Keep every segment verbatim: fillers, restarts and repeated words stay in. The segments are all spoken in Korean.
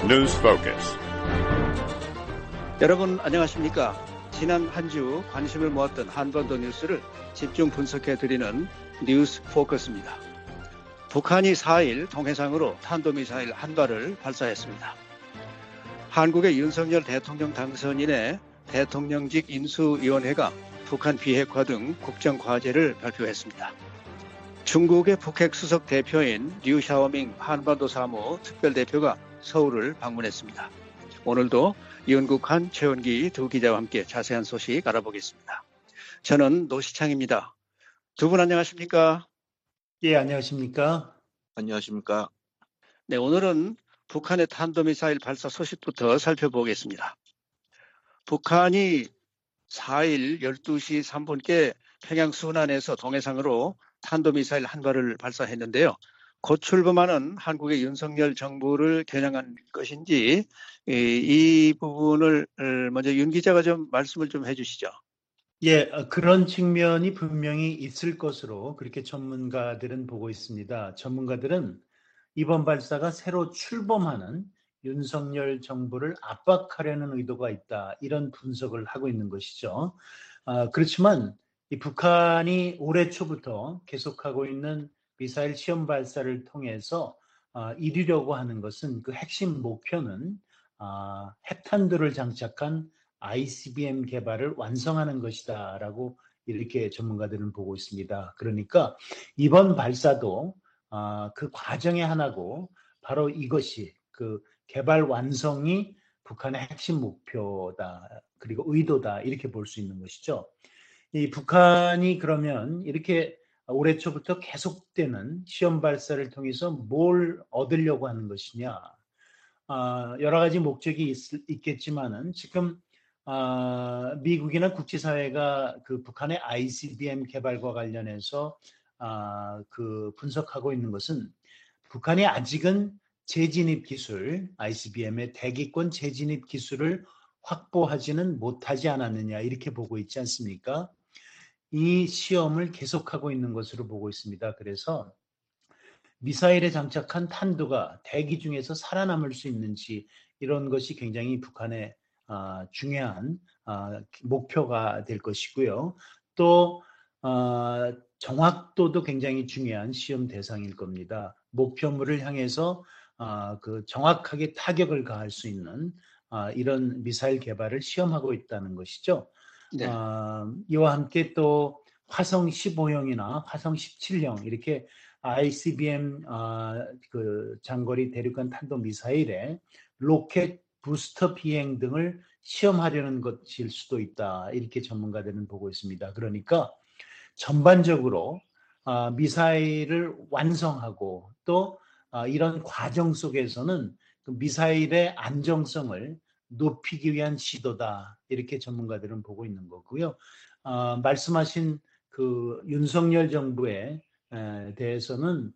News Focus. 여러분 안녕하십니까? 지난 한 주 관심을 모았던 한반도 뉴스를 집중 분석해드리는 뉴스 포커스입니다. 북한이 사 일 동해상으로 탄도미사일 한 발을 발사했습니다. 한국의 윤석열 대통령 당선인의 대통령직 인수위원회가 북한 비핵화 등 국정과제를 발표했습니다. 중국의 북핵 수석 대표인 류 샤오밍 한반도 사무 특별대표가 서울을 방문했습니다. 오늘도 이은국한, 최원기 두 기자와 함께 자세한 소식 알아보겠습니다. 저는 노시창입니다. 두 분 안녕하십니까? 예, 안녕하십니까? 안녕하십니까? 네, 오늘은 북한의 탄도미사일 발사 소식부터 살펴보겠습니다. 북한이 사 일 열두 시 삼 분께 평양 순안에서 동해상으로 탄도미사일 한 발을 발사했는데요. 곧 출범하는 한국의 윤석열 정부를 겨냥한 것인지 이, 이 부분을 먼저 윤 기자가 좀 말씀을 좀 해주시죠. 예, 그런 측면이 분명히 있을 것으로 그렇게 전문가들은 보고 있습니다. 전문가들은 이번 발사가 새로 출범하는 윤석열 정부를 압박하려는 의도가 있다, 이런 분석을 하고 있는 것이죠. 아, 그렇지만 이 북한이 올해 초부터 계속하고 있는 미사일 시험 발사를 통해서 아, 이루려고 하는 것은 그 핵심 목표는 아, 핵탄두를 장착한 아이씨비엠 개발을 완성하는 것이다라고 이렇게 전문가들은 보고 있습니다. 그러니까 이번 발사도 아, 그 과정의 하나고 바로 이것이 그 개발 완성이 북한의 핵심 목표다, 그리고 의도다, 이렇게 볼 수 있는 것이죠. 이 북한이 그러면 이렇게 올해 초부터 계속되는 시험 발사를 통해서 뭘 얻으려고 하는 것이냐? 아, 여러 가지 목적이 있, 있겠지만은 지금 아, 미국이나 국제사회가 그 북한의 아이씨비엠 개발과 관련해서 아, 그 분석하고 있는 것은 북한이 아직은 재진입 기술, 아이씨비엠의 대기권 재진입 기술을 확보하지는 못하지 않았느냐, 이렇게 보고 있지 않습니까? 이 시험을 계속하고 있는 것으로 보고 있습니다. 그래서 미사일에 장착한 탄두가 대기 중에서 살아남을 수 있는지, 이런 것이 굉장히 북한의 아, 중요한 아, 목표가 될 것이고요. 또 아, 정확도도 굉장히 중요한 시험 대상일 겁니다. 목표물을 향해서 아, 그 정확하게 타격을 가할 수 있는 아, 이런 미사일 개발을 시험하고 있다는 것이죠. 네. 아, 이와 함께 또 화성 십오형이나 화성 십칠형 이렇게 아이씨비엠 아, 그 장거리 대륙간 탄도 미사일에 로켓 부스터 비행 등을 시험하려는 것일 수도 있다, 이렇게 전문가들은 보고 있습니다. 그러니까 전반적으로 아, 미사일을 완성하고 또 아, 이런 과정 속에서는 그 미사일의 안정성을 높이기 위한 시도다, 이렇게 전문가들은 보고 있는 거고요. 아, 말씀하신 그 윤석열 정부에 에, 대해서는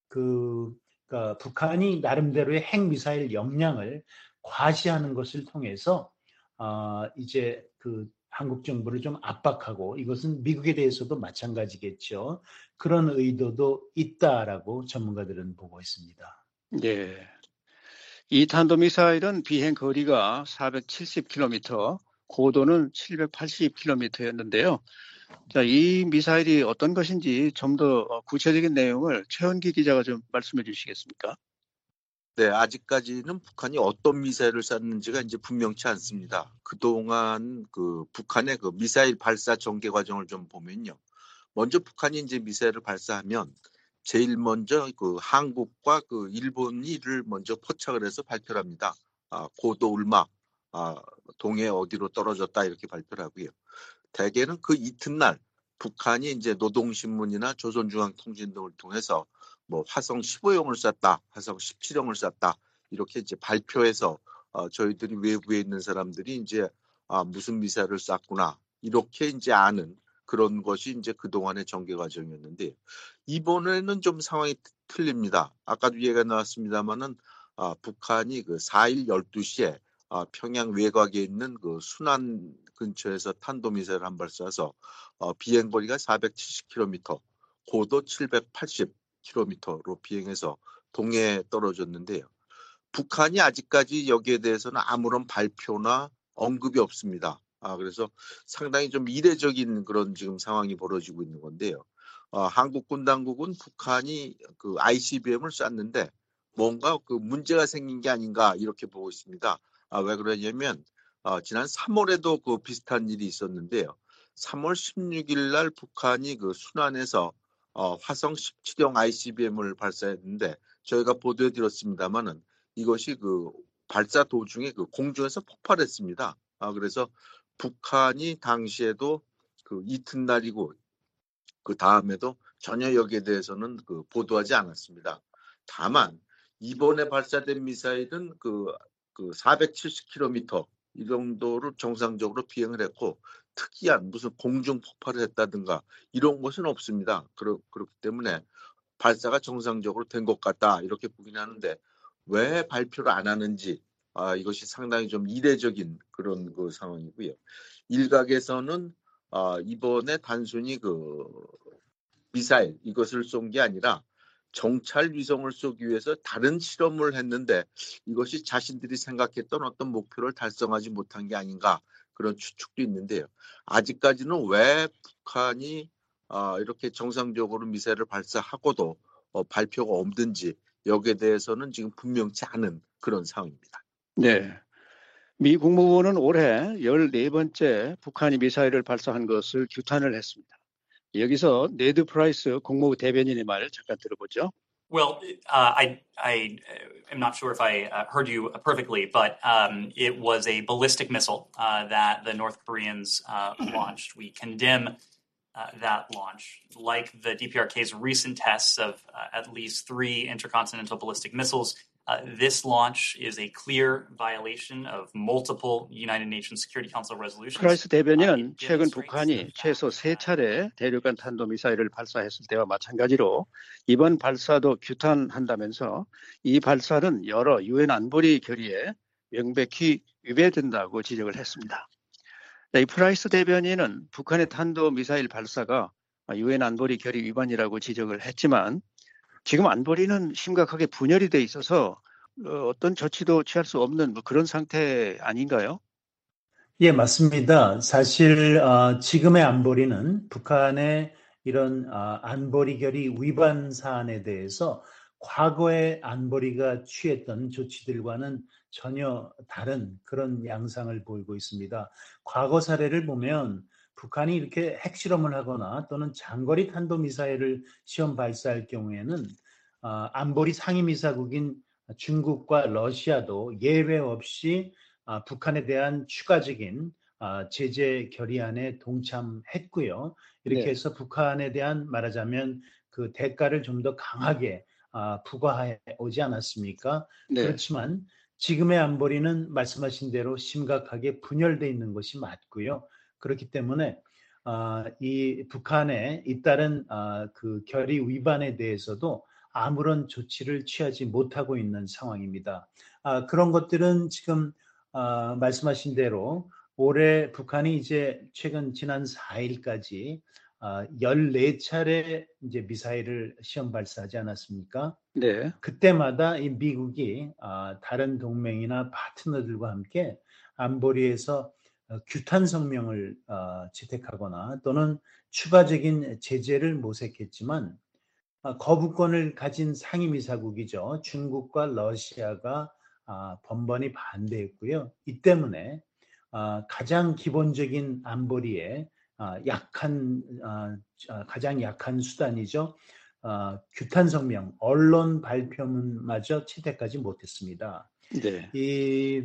그 그러니까 북한이 나름대로의 핵미사일 역량을 과시하는 것을 통해서 아, 이제 그 한국 정부를 좀 압박하고, 이것은 미국에 대해서도 마찬가지겠죠. 그런 의도도 있다라고 전문가들은 보고 있습니다. 예. 이 탄도미사일은 비행 거리가 사백칠십 킬로미터, 고도는 칠백팔십 킬로미터였는데요. 자, 이 미사일이 어떤 것인지 좀 더 구체적인 내용을 최원기 기자가 좀 말씀해 주시겠습니까? 네, 아직까지는 북한이 어떤 미사일을 쐈는지가 이제 분명치 않습니다. 그동안 그 북한의 그 미사일 발사 전개 과정을 좀 보면요. 먼저 북한이 이제 미사일을 발사하면 제일 먼저 그 한국과 그 일본이 이를 먼저 포착을 해서 발표를 합니다. 아, 고도 얼마, 아, 동해 어디로 떨어졌다, 이렇게 발표를 하고요. 대개는 그 이튿날 북한이 이제 노동신문이나 조선중앙통신 등을 통해서 뭐 화성 십오형을 쐈다, 화성 십칠형을 쐈다, 이렇게 이제 발표해서 어, 저희들이 외부에 있는 사람들이 이제 아, 무슨 미사일을 쐈구나, 이렇게 이제 아는 그런 것이 이제 그동안의 전개 과정이었는데, 이번에는 좀 상황이 틀립니다. 아까도 얘기가 나왔습니다만은 아, 북한이 그 사 일 열두 시에 아, 평양 외곽에 있는 그 순안 근처에서 탄도미사일 한 발 쏴서 어, 비행거리가 사백칠십 킬로미터, 고도 칠백팔십 킬로미터로 비행해서 동해에 떨어졌는데요. 북한이 아직까지 여기에 대해서는 아무런 발표나 언급이 없습니다. 아, 그래서 상당히 좀 이례적인 그런 지금 상황이 벌어지고 있는 건데요. 어, 한국군 당국은 북한이 그 아이씨비엠을 쐈는데 뭔가 그 문제가 생긴 게 아닌가 이렇게 보고 있습니다. 아, 왜 그러냐면 어, 지난 삼월에도 그 비슷한 일이 있었는데요. 삼월 십육일 날 북한이 그 순안에서 어, 화성 십칠형 아이씨비엠을 발사했는데 저희가 보도해 드렸습니다만은 이것이 그 발사 도중에 그 공중에서 폭발했습니다. 아, 그래서 북한이 당시에도 그 이튿날이고 그 다음에도 전혀 여기에 대해서는 그 보도하지 않았습니다. 다만 이번에 발사된 미사일은 그, 그 사백칠십 킬로미터 이 정도를 정상적으로 비행을 했고 특이한 무슨 공중 폭발을 했다든가 이런 것은 없습니다. 그러, 그렇기 때문에 발사가 정상적으로 된 것 같다 이렇게 보긴 하는데 왜 발표를 안 하는지 아, 이것이 상당히 좀 이례적인 그런 그 상황이고요. 일각에서는 아, 이번에 단순히 그 미사일 이것을 쏜 게 아니라 정찰 위성을 쏘기 위해서 다른 실험을 했는데 이것이 자신들이 생각했던 어떤 목표를 달성하지 못한 게 아닌가 그런 추측도 있는데요. 아직까지는 왜 북한이 어, 이렇게 정상적으로 미사일을 발사하고도 어, 발표가 없는지 여기에 대해서는 지금 분명치 않은 그런 상황입니다. 네. 미 국무부는 올해 열네 번째 북한이 미사일을 발사한 것을 규탄을 했습니다. 여기서 네드 프라이스 국무부 대변인의 말 잠깐 들어보죠. Well, uh, I, I am not sure if I uh, heard you perfectly, but um, it was a ballistic missile uh, that the North Koreans uh, launched. We condemn uh, that launch. Like the D P R K's recent tests of uh, at least three intercontinental ballistic missiles, uh, this launch is a clear violation of multiple United Nations Security Council resolutions. 프라이스 대변인은 최근 북한이 최소 세 차례 대륙간 탄도미사일을 발사했을 때와 마찬가지로 이번 발사도 규탄한다면서 이 발사는 여러 유엔 안보리 결의에 명백히 위배된다고 지적을 했습니다. 이 프라이스 대변인은 북한의 탄도미사일 발사가 유엔 안보리 결의 위반이라고 지적을 했지만 지금 안보리는 심각하게 분열이 돼 있어서 어떤 조치도 취할 수 없는 뭐 그런 상태 아닌가요? 예, 맞습니다. 사실 어, 지금의 안보리는 북한의 이런 어, 안보리 결의 위반 사안에 대해서 과거의 안보리가 취했던 조치들과는 전혀 다른 그런 양상을 보이고 있습니다. 과거 사례를 보면 북한이 이렇게 핵실험을 하거나 또는 장거리 탄도미사일을 시험 발사할 경우에는 어, 안보리 상임이사국인 중국과 러시아도 예외 없이 아, 북한에 대한 추가적인 아, 제재 결의안에 동참했고요. 이렇게 네. 해서 북한에 대한 말하자면 그 대가를 좀 더 강하게 아, 부과해 오지 않았습니까? 네. 그렇지만 지금의 안보리는 말씀하신 대로 심각하게 분열되어 있는 것이 맞고요. 그렇기 때문에 아, 이 북한의 잇따른 아, 그 결의 위반에 대해서도 아무런 조치를 취하지 못하고 있는 상황입니다. 아, 그런 것들은 지금 아, 말씀하신 대로 올해 북한이 이제 최근 지난 사일까지 아, 열네 차례 이제 미사일을 시험 발사하지 않았습니까? 네. 그때마다 이 미국이 아, 다른 동맹이나 파트너들과 함께 안보리에서 어, 규탄 성명을 어, 채택하거나 또는 추가적인 제재를 모색했지만 아, 거부권을 가진 상임이사국이죠. 중국과 러시아가 아, 번번이 반대했고요. 이 때문에 아, 가장 기본적인 안보리에 아, 약한 아, 가장 약한 수단이죠. 아, 규탄 성명, 언론 발표문마저 채택하지 못했습니다. 네. 이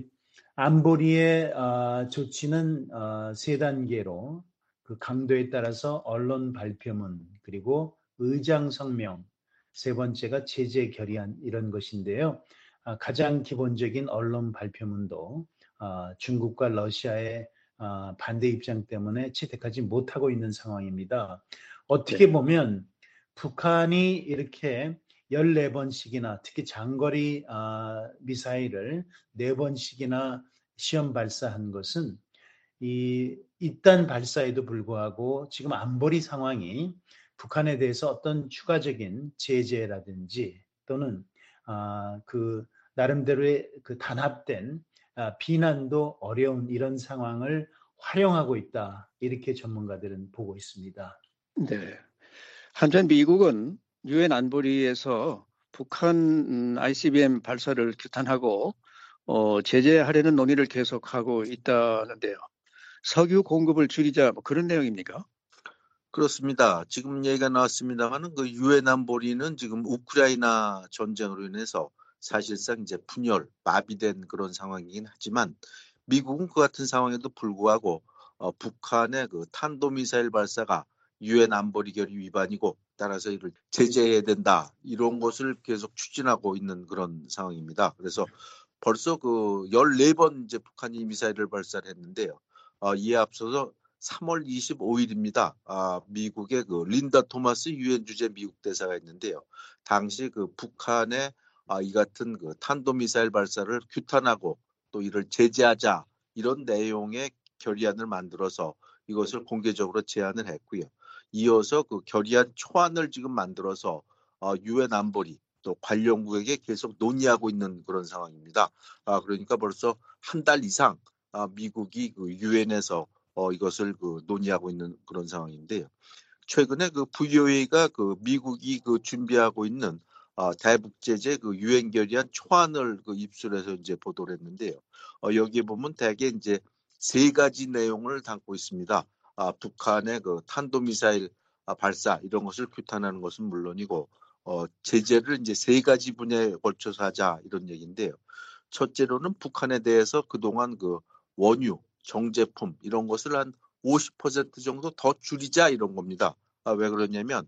안보리의 아, 조치는 아, 세 단계로 그 강도에 따라서 언론 발표문 그리고 의장 성명, 세 번째가 제재 결의안 이런 것인데요. 아, 가장 기본적인 언론 발표문도 아, 중국과 러시아의 아, 반대 입장 때문에 채택하지 못하고 있는 상황입니다. 어떻게 네. 보면 북한이 이렇게 열네 번씩이나 특히 장거리 아, 미사일을 네 번씩이나 시험 발사한 것은 이 잇단 발사에도 불구하고 지금 안보리 상황이 북한에 대해서 어떤 추가적인 제재라든지 또는 아, 그 나름대로의 그 단합된 아, 비난도 어려운 이런 상황을 활용하고 있다. 이렇게 전문가들은 보고 있습니다. 네. 한편 미국은 유엔 안보리에서 북한 음, 아이씨비엠 발사를 규탄하고 어, 제재하려는 논의를 계속하고 있다는데요. 석유 공급을 줄이자 뭐 그런 내용입니까? 그렇습니다. 지금 얘기가 나왔습니다만은 그 유엔 안보리는 지금 우크라이나 전쟁으로 인해서 사실상 이제 분열, 마비된 그런 상황이긴 하지만 미국은 그 같은 상황에도 불구하고 어, 북한의 그 탄도미사일 발사가 유엔 안보리 결의 위반이고 따라서 이를 제재해야 된다 이런 것을 계속 추진하고 있는 그런 상황입니다. 그래서 벌써 그 열네 번 이제 북한이 미사일을 발사를 했는데요. 어, 이에 앞서서 삼월 이십오일입니다. 아, 미국의 그 린다 토마스 유엔 주재 미국 대사가 있는데요. 당시 그 북한의 아, 이 같은 그 탄도미사일 발사를 규탄하고 또 이를 제재하자 이런 내용의 결의안을 만들어서 이것을 공개적으로 제안을 했고요. 이어서 그 결의안 초안을 지금 만들어서 어, 유엔 안보리 또 관련국에게 계속 논의하고 있는 그런 상황입니다. 아, 그러니까 벌써 한 달 이상 아, 미국이 그 유엔에서 어, 이것을 그 논의하고 있는 그런 상황인데요. 최근에 그 브이오에이가 그 미국이 그 준비하고 있는 어, 대북 제재 그 유엔 결의안 초안을 그 입수해서 이제 보도를 했는데요. 어, 여기에 보면 대개 이제 세 가지 내용을 담고 있습니다. 아, 북한의 그 탄도미사일 아, 발사 이런 것을 규탄하는 것은 물론이고 어, 제재를 이제 세 가지 분야에 걸쳐서 하자 이런 얘기인데요. 첫째로는 북한에 대해서 그동안 그 원유, 정제품 이런 것을 한 오십 퍼센트 정도 더 줄이자 이런 겁니다. 아, 왜 그러냐면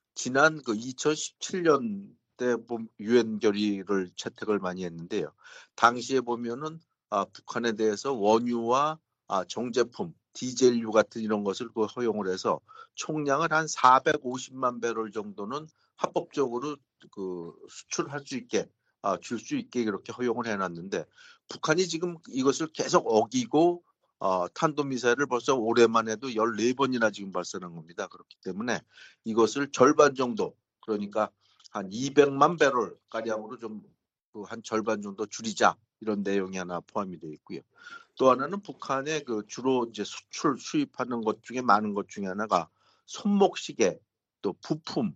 지난 그 이천십칠 년 때 유엔 결의를 채택을 많이 했는데요. 당시에 보면은 아, 북한에 대해서 원유와 아, 정제품, 디젤유 같은 이런 것을 그 허용을 해서 총량을 한 사백오십만 배럴 정도는 합법적으로 그 수출할 수 있게 아, 줄 수 있게 이렇게 허용을 해놨는데 북한이 지금 이것을 계속 어기고 어, 탄도미사일을 벌써 올해만 해도 열네 번이나 지금 발사한 겁니다. 그렇기 때문에 이것을 절반 정도 그러니까 한 이백만 배럴 가량으로 좀 한 절반 정도 줄이자 이런 내용이 하나 포함이 되어 있고요. 또 하나는 북한의 그 주로 이제 수출 수입하는 것 중에 많은 것 중에 하나가 손목시계 또 부품,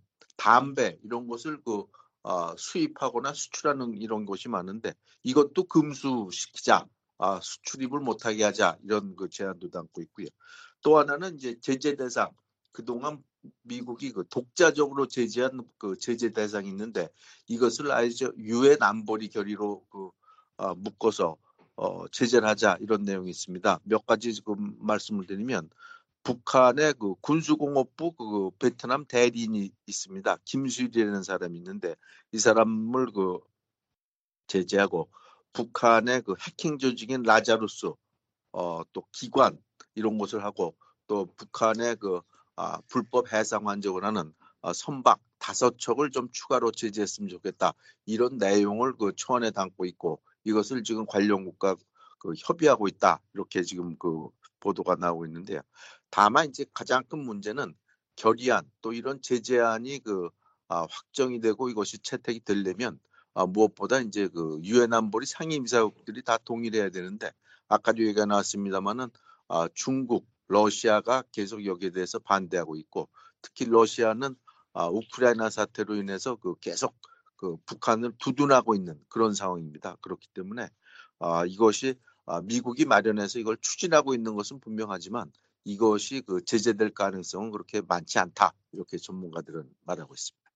담배 이런 것을 그 어, 수입하거나 수출하는 이런 것이 많은데 이것도 금수시키자, 아, 수출입을 못하게 하자 이런 그 제안도 담고 있고요. 또 하나는 이제 제재 대상 그동안 미국이 그 독자적으로 제재한 그 제재 대상이 있는데 이것을 아예 유엔 안보리 결의로 그 어, 묶어서 어, 제재를 하자 이런 내용이 있습니다. 몇 가지 지금 말씀을 드리면 북한의 그 군수공업부 그 베트남 대리인이 있습니다. 김수일이라는 사람이 있는데 이 사람을 그 제재하고 북한의 그 해킹 조직인 라자루스 어, 또 기관 이런 것을 하고 또 북한의 그 아, 불법 해상 환적을 하는 아, 선박 다섯 척을 좀 추가로 제재했으면 좋겠다 이런 내용을 그 초안에 담고 있고 이것을 지금 관련 국가 그 협의하고 있다 이렇게 지금 그 보도가 나오고 있는데요. 다만 이제 가장 큰 문제는 결의안 또 이런 제재안이 그 아, 확정이 되고 이것이 채택이 되려면 아, 무엇보다 이제 그 유엔 안보리 상임이사국들이 다 동의를 해야 되는데 아까도 얘기가 나왔습니다만은 아, 중국, 러시아가 계속 여기에 대해서 반대하고 있고 특히 러시아는 아, 우크라이나 사태로 인해서 그 계속 그 북한을 두둔하고 있는 그런 상황입니다. 그렇기 때문에 아, 이것이 아, 미국이 마련해서 이걸 추진하고 있는 것은 분명하지만 이것이 그 제재될 가능성은 그렇게 많지 않다 이렇게 전문가들은 말하고 있습니다.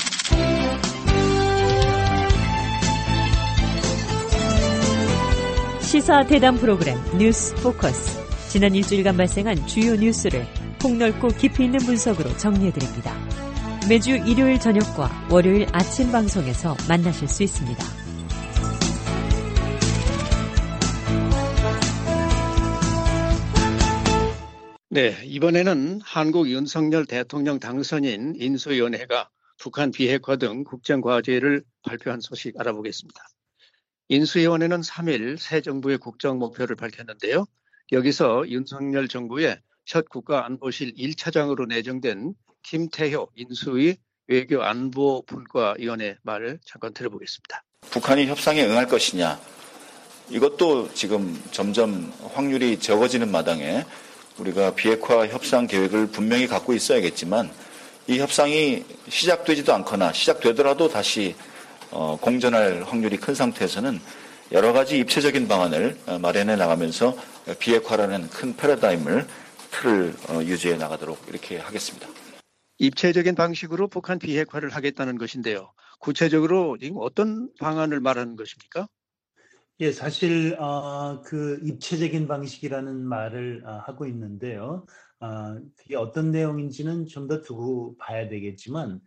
시사 대담 프로그램 뉴스 포커스. 지난 일주일간 발생한 주요 뉴스를 폭넓고 깊이 있는 분석으로 정리해드립니다. 매주 일요일 저녁과 월요일 아침 방송에서 만나실 수 있습니다. 네, 이번에는 한국 윤석열 대통령 당선인 인수위원회가 북한 비핵화 등 국정과제를 발표한 소식 알아보겠습니다. 인수위원회는 삼 일 새 정부의 국정 목표를 밝혔는데요. 여기서 윤석열 정부의 첫 국가안보실 일 차장으로 내정된 김태효 인수위 외교안보분과위원회 말을 잠깐 들어보겠습니다. 북한이 협상에 응할 것이냐. 이것도 지금 점점 확률이 적어지는 마당에 우리가 비핵화 협상 계획을 분명히 갖고 있어야겠지만 이 협상이 시작되지도 않거나 시작되더라도 다시 어, 공전할 확률이 큰 상태에서는 여러 가지 입체적인 방안을 마련해 나가면서 비핵화라는 큰 패러다임을 틀을 어, 유지해 나가도록 이렇게 하겠습니다. 입체적인 방식으로 북한 비핵화를 하겠다는 것인데요. 구체적으로 지금 어떤 방안을 말하는 것입니까? 예, 사실 어, 그 입체적인 방식이라는 말을 어, 하고 있는데요. 어, 그게 어떤 내용인지는 좀 더 두고 봐야 되겠지만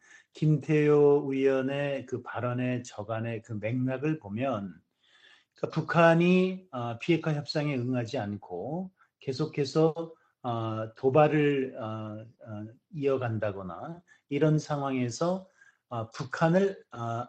김태효 의원의 그 발언의 저간의 그 맥락을 보면 그러니까 북한이 어, 비핵화 협상에 응하지 않고 계속해서 어, 도발을 어, 어, 이어간다거나 이런 상황에서 어, 북한을 어,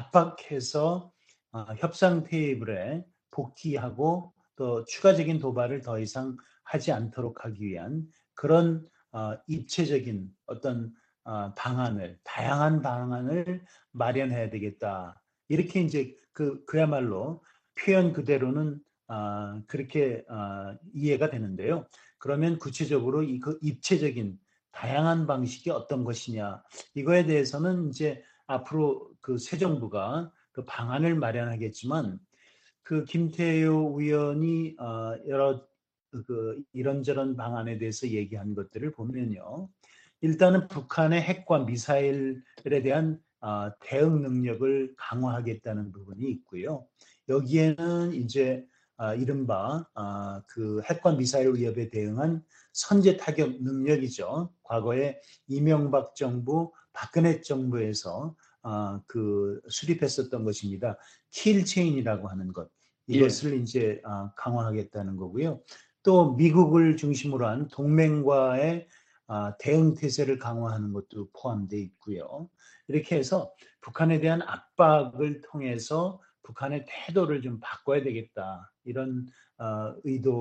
압박해서 어, 협상 테이블에 복귀하고 또 추가적인 도발을 더 이상 하지 않도록 하기 위한 그런 어, 입체적인 어떤 어, 방안을 다양한 방안을 마련해야 되겠다. 이렇게 이제 그 그야말로 표현 그대로는 어, 그렇게 어, 이해가 되는데요. 그러면 구체적으로 이 그 입체적인 다양한 방식이 어떤 것이냐 이거에 대해서는 이제 앞으로 그 새 정부가 그 방안을 마련하겠지만 그 김태효 의원이 어, 여러 그 이런저런 방안에 대해서 얘기한 것들을 보면요. 일단은 북한의 핵과 미사일에 대한 어, 대응 능력을 강화하겠다는 부분이 있고요. 여기에는 이제 어, 이른바 어, 그 핵과 미사일 위협에 대응한 선제 타격 능력이죠. 과거에 이명박 정부, 박근혜 정부에서 어, 그 수립했었던 것입니다. 킬체인이라고 하는 것. 이것을 예. 이제 어, 강화하겠다는 거고요. 또 미국을 중심으로 한 동맹과의 어, 대응 태세를 강화하는 것도 포함되어 있고요. 이렇게 해서 북한에 대한 압박을 통해서 북한의 태도를 좀 바꿔야 되겠다. 이런 어,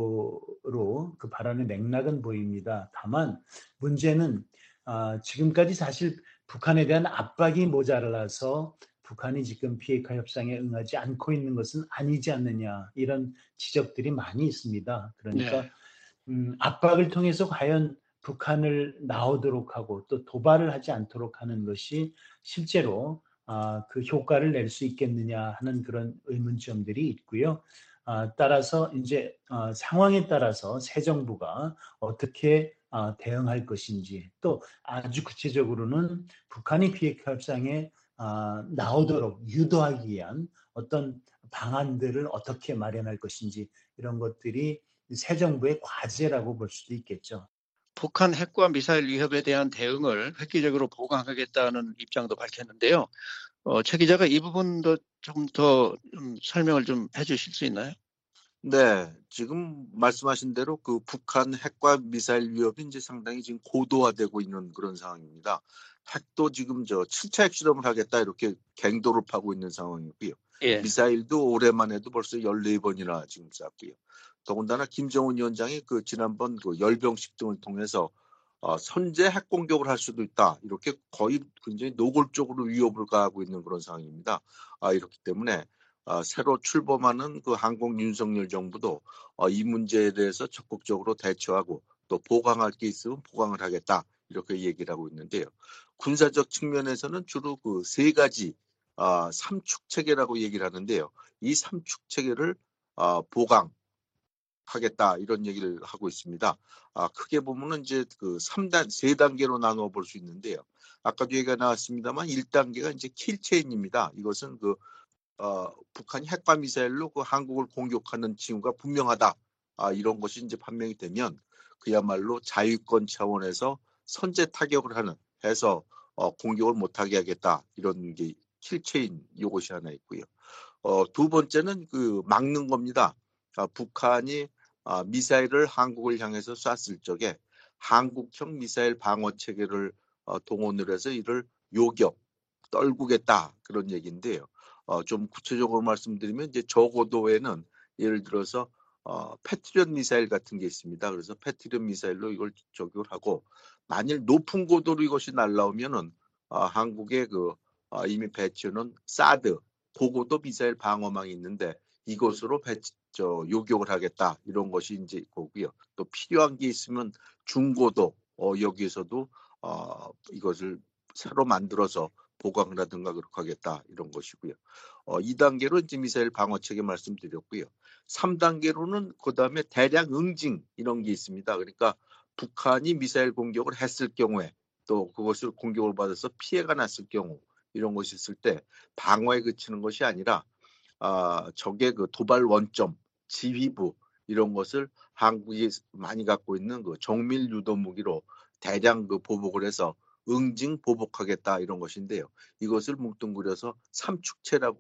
의도로 그 발언의 맥락은 보입니다. 다만 문제는 어, 지금까지 사실 북한에 대한 압박이 모자라서 북한이 지금 비핵화 협상에 응하지 않고 있는 것은 아니지 않느냐 이런 지적들이 많이 있습니다. 그러니까 네. 음, 압박을 통해서 과연 북한을 나오도록 하고 또 도발을 하지 않도록 하는 것이 실제로 아, 그 효과를 낼 수 있겠느냐 하는 그런 의문점들이 있고요. 아, 따라서 이제 어, 상황에 따라서 새 정부가 어떻게 어, 대응할 것인지 또 아주 구체적으로는 북한이 비핵화 협상에 어, 나오도록 유도하기 위한 어떤 방안들을 어떻게 마련할 것인지 이런 것들이 새 정부의 과제라고 볼 수도 있겠죠. 북한 핵과 미사일 위협에 대한 대응을 획기적으로 보강하겠다는 입장도 밝혔는데요. 어, 최 기자가 이 부분도 좀 더 좀 설명을 좀 해주실 수 있나요? 네, 지금 말씀하신 대로 그 북한 핵과 미사일 위협이 이제 상당히 지금 고도화되고 있는 그런 상황입니다. 핵도 지금 저 칠 차 핵실험을 하겠다 이렇게 갱도를 파고 있는 상황이고요. 예. 미사일도 올해만 해도 벌써 열네 번이나 지금 쐈고요. 더군다나 김정은 위원장이 그 지난번 그 열병식 등을 통해서 어, 선제 핵 공격을 할 수도 있다. 이렇게 거의 굉장히 노골적으로 위협을 가하고 있는 그런 상황입니다. 아, 이렇기 때문에 어, 새로 출범하는 그 한국 윤석열 정부도 어, 이 문제에 대해서 적극적으로 대처하고 또 보강할 게 있으면 보강을 하겠다. 이렇게 얘기를 하고 있는데요. 군사적 측면에서는 주로 그 세 가지 어, 삼축 체계라고 얘기를 하는데요. 이 삼축 체계를 어, 보강 하겠다 이런 얘기를 하고 있습니다. 아, 크게 보면은 이제 그 삼 단, 세 단계로 나누어 볼 수 있는데요. 아까도 얘기가 나왔습니다만 일 단계가 이제 킬체인입니다. 이것은 그 어, 북한이 핵과 미사일로 그 한국을 공격하는 징후가 분명하다. 아, 이런 것이 이제 판명이 되면 그야말로 자유권 차원에서 선제 타격을 하는 해서 어, 공격을 못하게 하겠다. 이런 게 킬체인 이것이 하나 있고요. 어, 두 번째는 그 막는 겁니다. 아, 북한이 아, 미사일을 한국을 향해서 쐈을 적에 한국형 미사일 방어 체계를 어, 동원을 해서 이를 요격, 떨구겠다 그런 얘기인데요. 어, 좀 구체적으로 말씀드리면 이제 저고도에는 예를 들어서 어, 패트리엇 미사일 같은 게 있습니다. 그래서 패트리엇 미사일로 이걸 적용을 하고 만일 높은 고도로 이것이 날라오면은 어, 한국의 그 어, 이미 배치해놓은 사드 고고도 미사일 방어망이 있는데 이것으로 배치, 저, 요격을 하겠다 이런 것이 이제 거고요. 또 필요한 게 있으면 중고도 어, 여기에서도 어, 이것을 새로 만들어서 보강을 하든가 그렇게 하겠다 이런 것이고요. 어, 이 단계로 이제 미사일 방어 체계 말씀드렸고요. 삼 단계로는 그 다음에 대량 응징 이런 게 있습니다. 그러니까 북한이 미사일 공격을 했을 경우에 또 그것을 공격을 받아서 피해가 났을 경우 이런 것이 있을 때 방어에 그치는 것이 아니라 아, 적의 그 도발 원점, 지휘부 이런 것을 한국이 많이 갖고 있는 그 정밀 유도 무기로 대량 그 보복을 해서 응징 보복하겠다 이런 것인데요. 이것을 뭉뚱그려서 삼축체라고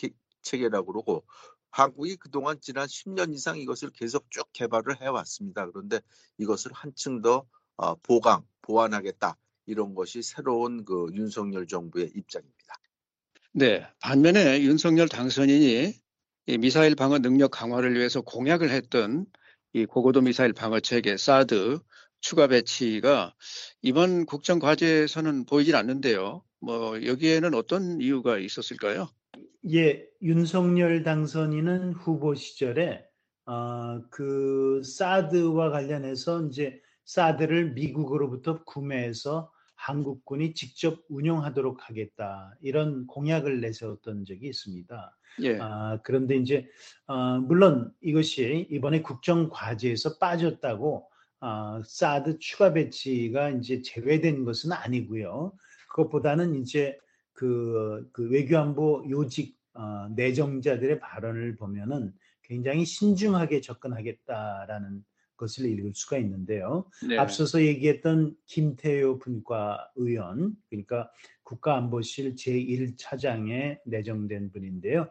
체계라고 그러고 한국이 그동안 지난 십 년 이상 이것을 계속 쭉 개발을 해왔습니다. 그런데 이것을 한층 더 어, 보강, 보완하겠다 이런 것이 새로운 그 윤석열 정부의 입장입니다. 네, 반면에 윤석열 당선인이 이 미사일 방어 능력 강화를 위해서 공약을 했던 이 고고도 미사일 방어 체계 사드 추가 배치가 이번 국정 과제에서는 보이질 않는데요. 뭐 여기에는 어떤 이유가 있었을까요? 예, 윤석열 당선인은 후보 시절에 어, 그 사드와 관련해서 이제 사드를 미국으로부터 구매해서 한국군이 직접 운용하도록 하겠다 이런 공약을 내세웠던 적이 있습니다. 예. 아, 그런데 이제 어, 물론 이것이 이번에 국정 과제에서 빠졌다고 어, 사드 추가 배치가 이제 제외된 것은 아니고요. 그것보다는 이제 그, 그 외교안보 요직 어, 내정자들의 발언을 보면은 굉장히 신중하게 접근하겠다라는 것을 읽을 수가 있는데요. 네. 앞서서 얘기했던 김태효 분과 의원, 그러니까 국가안보실 제일 차장에 내정된 분인데요.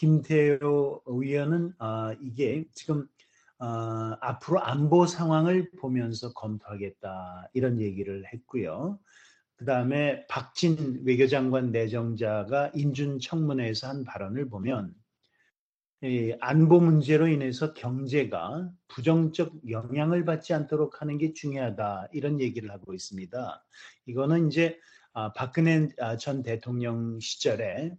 김태효 의원은 어, 이게 지금 어, 앞으로 안보 상황을 보면서 검토하겠다 이런 얘기를 했고요. 그 다음에 박진 외교장관 내정자가 인준청문회에서 한 발언을 보면 이 안보 문제로 인해서 경제가 부정적 영향을 받지 않도록 하는 게 중요하다 이런 얘기를 하고 있습니다. 이거는 이제 박근혜 전 대통령 시절에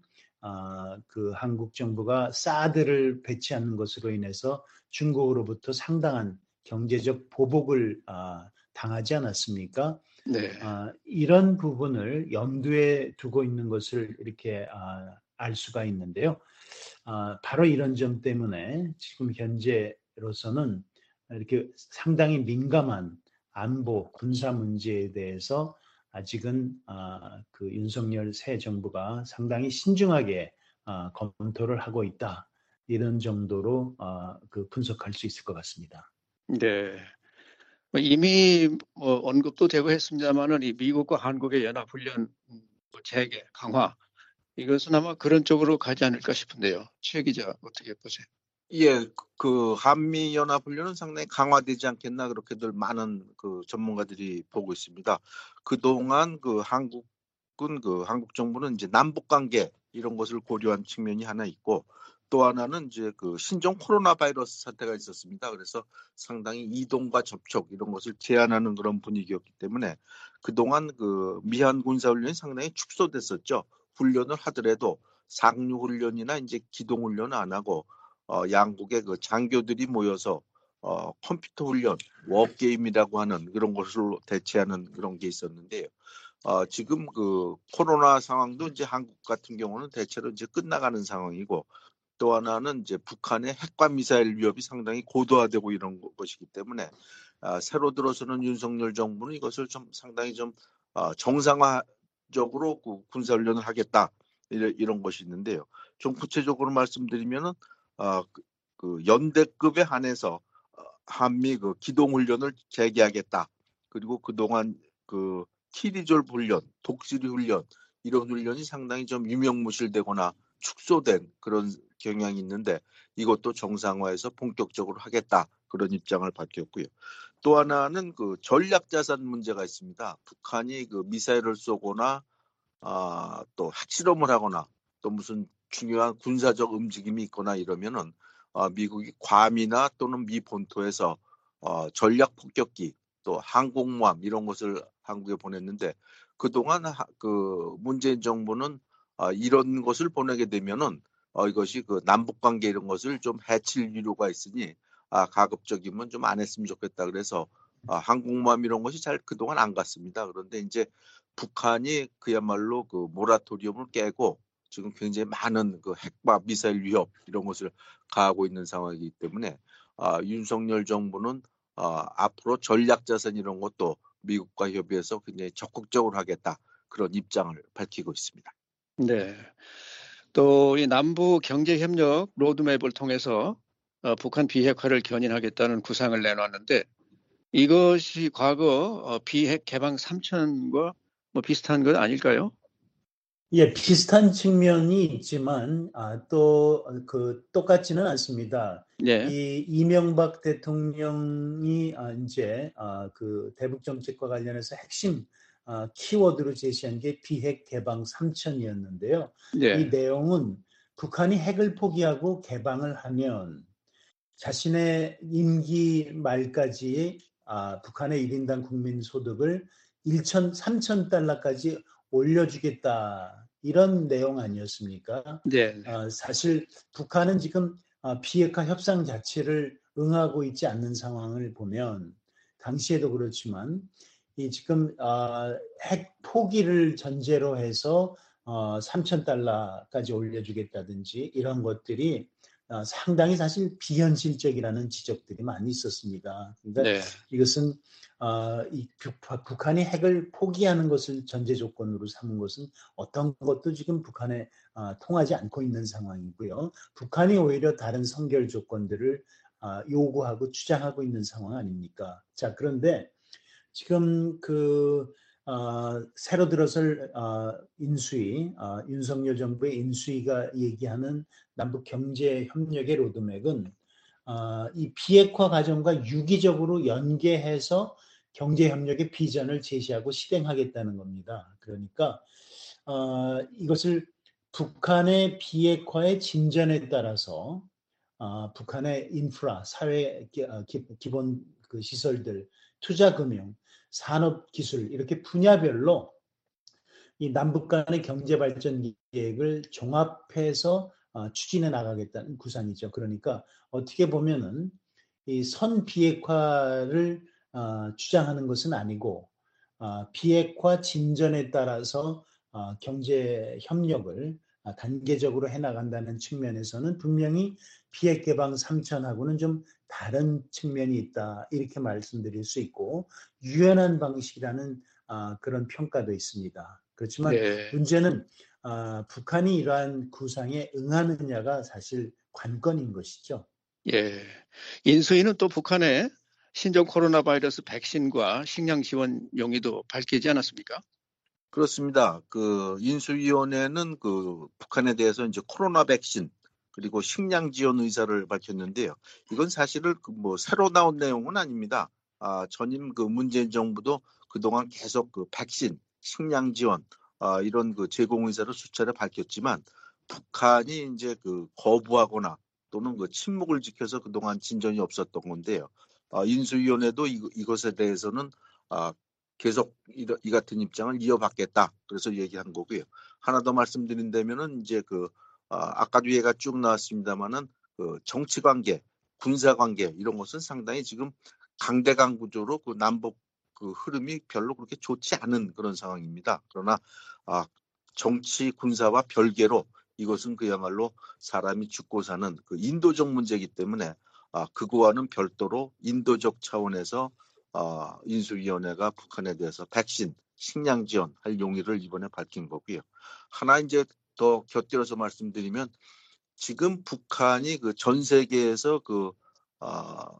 그 한국 정부가 사드를 배치하는 것으로 인해서 중국으로부터 상당한 경제적 보복을 당하지 않았습니까? 네. 어, 이런 부분을 염두에 두고 있는 것을 이렇게 어, 알 수가 있는데요. 어, 바로 이런 점 때문에 지금 현재로서는 이렇게 상당히 민감한 안보, 군사 문제에 대해서 아직은 어, 그 윤석열 새 정부가 상당히 신중하게 어, 검토를 하고 있다. 이런 정도로 어, 그 분석할 수 있을 것 같습니다. 네. 이미 뭐 언급도 되고 했습니다만은 이 미국과 한국의 연합훈련 체계 강화 이것은 아마 그런 쪽으로 가지 않을까 싶은데요. 최 기자 어떻게 보세요? 예, 그 한미 연합 훈련은 상당히 강화되지 않겠나 그렇게들 많은 그 전문가들이 보고 있습니다. 그동안 그 한국은 그 한국 정부는 이제 남북 관계 이런 것을 고려한 측면이 하나 있고 또 하나는 이제 그 신종 코로나 바이러스 사태가 있었습니다. 그래서 상당히 이동과 접촉 이런 것을 제한하는 그런 분위기였기 때문에 그동안 그 미한 군사 훈련이 상당히 축소됐었죠. 훈련을 하더라도 상륙 훈련이나 이제 기동 훈련을 안 하고 어, 양국의 그 장교들이 모여서 어, 컴퓨터 훈련, 워게임이라고 하는 그런 것으로 대체하는 그런 게 있었는데요. 어, 지금 그 코로나 상황도 이제 한국 같은 경우는 대체로 이제 끝나가는 상황이고 또 하나는 이제 북한의 핵과 미사일 위협이 상당히 고도화되고 이런 것이기 때문에 어, 새로 들어서는 윤석열 정부는 이것을 좀 상당히 좀 어, 정상화적으로 그 군사훈련을 하겠다 이런, 이런 것이 있는데요. 좀 구체적으로 말씀드리면은 어, 그, 그 연대급에 한해서 한미 그 기동훈련을 재개하겠다. 그리고 그동안 그 키리졸 훈련, 독수리 훈련 이런 훈련이 상당히 좀 유명무실되거나 축소된 그런 경향이 있는데 이것도 정상화해서 본격적으로 하겠다. 그런 입장을 밝혔고요. 또 하나는 그 전략자산 문제가 있습니다. 북한이 그 미사일을 쏘거나 아, 또 핵실험을 하거나 또 무슨 중요한 군사적 움직임이 있거나 이러면은 어, 미국이 괌이나 또는 미 본토에서 어, 전략 폭격기 또 항공모함 이런 것을 한국에 보냈는데 그동안 하, 그 문재인 정부는 어, 이런 것을 보내게 되면은 어, 이것이 그 남북 관계 이런 것을 좀 해칠 필요가 있으니 아, 가급적이면 좀 안 했으면 좋겠다. 그래서 아, 항공모함 이런 것이 잘 그동안 안 갔습니다. 그런데 이제 북한이 그야말로 그 모라토리움을 깨고 지금 굉장히 많은 그 핵과 미사일 위협 이런 것을 가하고 있는 상황이기 때문에 아, 윤석열 정부는 아, 앞으로 전략자산 이런 것도 미국과 협의해서 굉장히 적극적으로 하겠다. 그런 입장을 밝히고 있습니다. 네. 또 이 남북 경제협력 로드맵을 통해서 어, 북한 비핵화를 견인하겠다는 구상을 내놨는데 이것이 과거 어, 비핵 개방 삼천과 뭐 비슷한 것 아닐까요? 예, 비슷한 측면이 있지만 아, 또 그 똑같지는 않습니다. 네. 이 이명박 대통령이 아, 이제 아, 그 대북 정책과 관련해서 핵심 아, 키워드로 제시한 게 비핵 개방 삼천이었는데요. 이 네. 내용은 북한이 핵을 포기하고 개방을 하면 자신의 임기 말까지 아, 북한의 일 인당 국민 소득을 일천, 삼천 달러까지 올려주겠다. 이런 내용 아니었습니까? 네. 어, 사실 북한은 지금 어, 비핵화 협상 자체를 응하고 있지 않는 상황을 보면 당시에도 그렇지만 이 지금 어, 핵 포기를 전제로 해서 어, 삼천 달러까지 올려주겠다든지 이런 것들이 어, 상당히 사실 비현실적이라는 지적들이 많이 있었습니다. 그러니까 네. 이것은 어, 이 북한이 핵을 포기하는 것을 전제 조건으로 삼은 것은 어떤 것도 지금 북한에 어, 통하지 않고 있는 상황이고요. 북한이 오히려 다른 선결 조건들을 어, 요구하고 주장하고 있는 상황 아닙니까? 자, 그런데 지금 그 어, 새로 들어설 어, 인수위, 어, 윤석열 정부의 인수위가 얘기하는 남북 경제 협력의 로드맵은 어, 이 비핵화 과정과 유기적으로 연계해서 경제 협력의 비전을 제시하고 실행하겠다는 겁니다. 그러니까 어, 이것을 북한의 비핵화의 진전에 따라서 어, 북한의 인프라, 사회 기, 어, 기본 그 시설들, 투자금융, 산업기술 이렇게 분야별로 이 남북 간의 경제발전 계획을 종합해서 어, 추진해 나가겠다는 구상이죠. 그러니까 어떻게 보면은 이 선비핵화를 어, 주장하는 것은 아니고 어, 비핵화 진전에 따라서 어, 경제 협력을 어, 단계적으로 해나간다는 측면에서는 분명히 비핵 개방 삼천하고는 좀 다른 측면이 있다 이렇게 말씀드릴 수 있고 유연한 방식이라는 어, 그런 평가도 있습니다. 그렇지만 네. 문제는 어, 북한이 이러한 구상에 응하느냐가 사실 관건인 것이죠. 예. 인수위는 또 북한의 신종 코로나 바이러스 백신과 식량 지원 용의도 밝히지 않았습니까? 그렇습니다. 그 인수위원회는 그 북한에 대해서 이제 코로나 백신 그리고 식량 지원 의사를 밝혔는데요. 이건 사실은 그 뭐 새로 나온 내용은 아닙니다. 아, 전임 그 문재인 정부도 그동안 계속 그 백신, 식량 지원 아, 이런 그 제공 의사를 수차례 밝혔지만 북한이 이제 그 거부하거나 또는 그 침묵을 지켜서 그동안 진전이 없었던 건데요. 아, 인수위원회도 이, 이것에 대해서는 아, 계속 이, 이 같은 입장을 이어받겠다. 그래서 얘기한 거고요. 하나 더 말씀드린다면은 이제 그 아, 아까도 얘기가 쭉 나왔습니다만은 그 정치 관계, 군사 관계 이런 것은 상당히 지금 강대강 구조로 그 남북 그 흐름이 별로 그렇게 좋지 않은 그런 상황입니다. 그러나 아, 정치 군사와 별개로 이것은 그야말로 사람이 죽고 사는 그 인도적 문제이기 때문에 아, 그거와는 별도로 인도적 차원에서 어, 인수위원회가 북한에 대해서 백신, 식량 지원할 용의를 이번에 밝힌 거고요. 하나 이제 더 곁들여서 말씀드리면 지금 북한이 그 전 세계에서 그 어,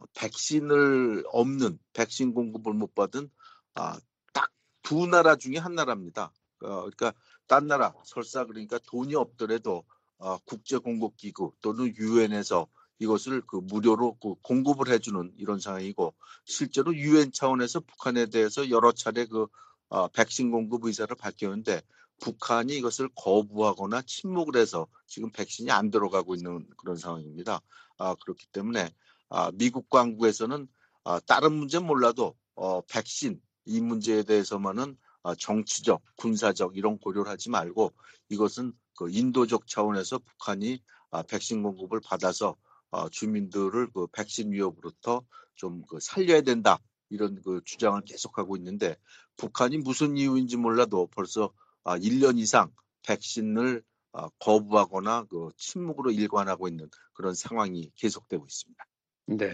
백신을 없는 백신 공급을 못 받은 아, 딱 두 나라 중에 한 나라입니다. 어, 그러니까 딴 나라 설사 그러니까 돈이 없더라도 어, 국제공급기구 또는 유엔에서 이것을 그 무료로 그 공급을 해주는 이런 상황이고 실제로 유엔 차원에서 북한에 대해서 여러 차례 그 어, 백신 공급 의사를 밝혔는데 북한이 이것을 거부하거나 침묵을 해서 지금 백신이 안 들어가고 있는 그런 상황입니다. 아, 그렇기 때문에 아, 미국과 한국에서는 아, 다른 문제는 몰라도 어, 백신 이 문제에 대해서만은 정치적, 군사적 이런 고려를 하지 말고 이것은 그 인도적 차원에서 북한이 백신 공급을 받아서 주민들을 그 백신 위협으로부터 좀 그 살려야 된다 이런 그 주장을 계속하고 있는데 북한이 무슨 이유인지 몰라도 벌써 일 년 이상 백신을 거부하거나 그 침묵으로 일관하고 있는 그런 상황이 계속되고 있습니다. 네.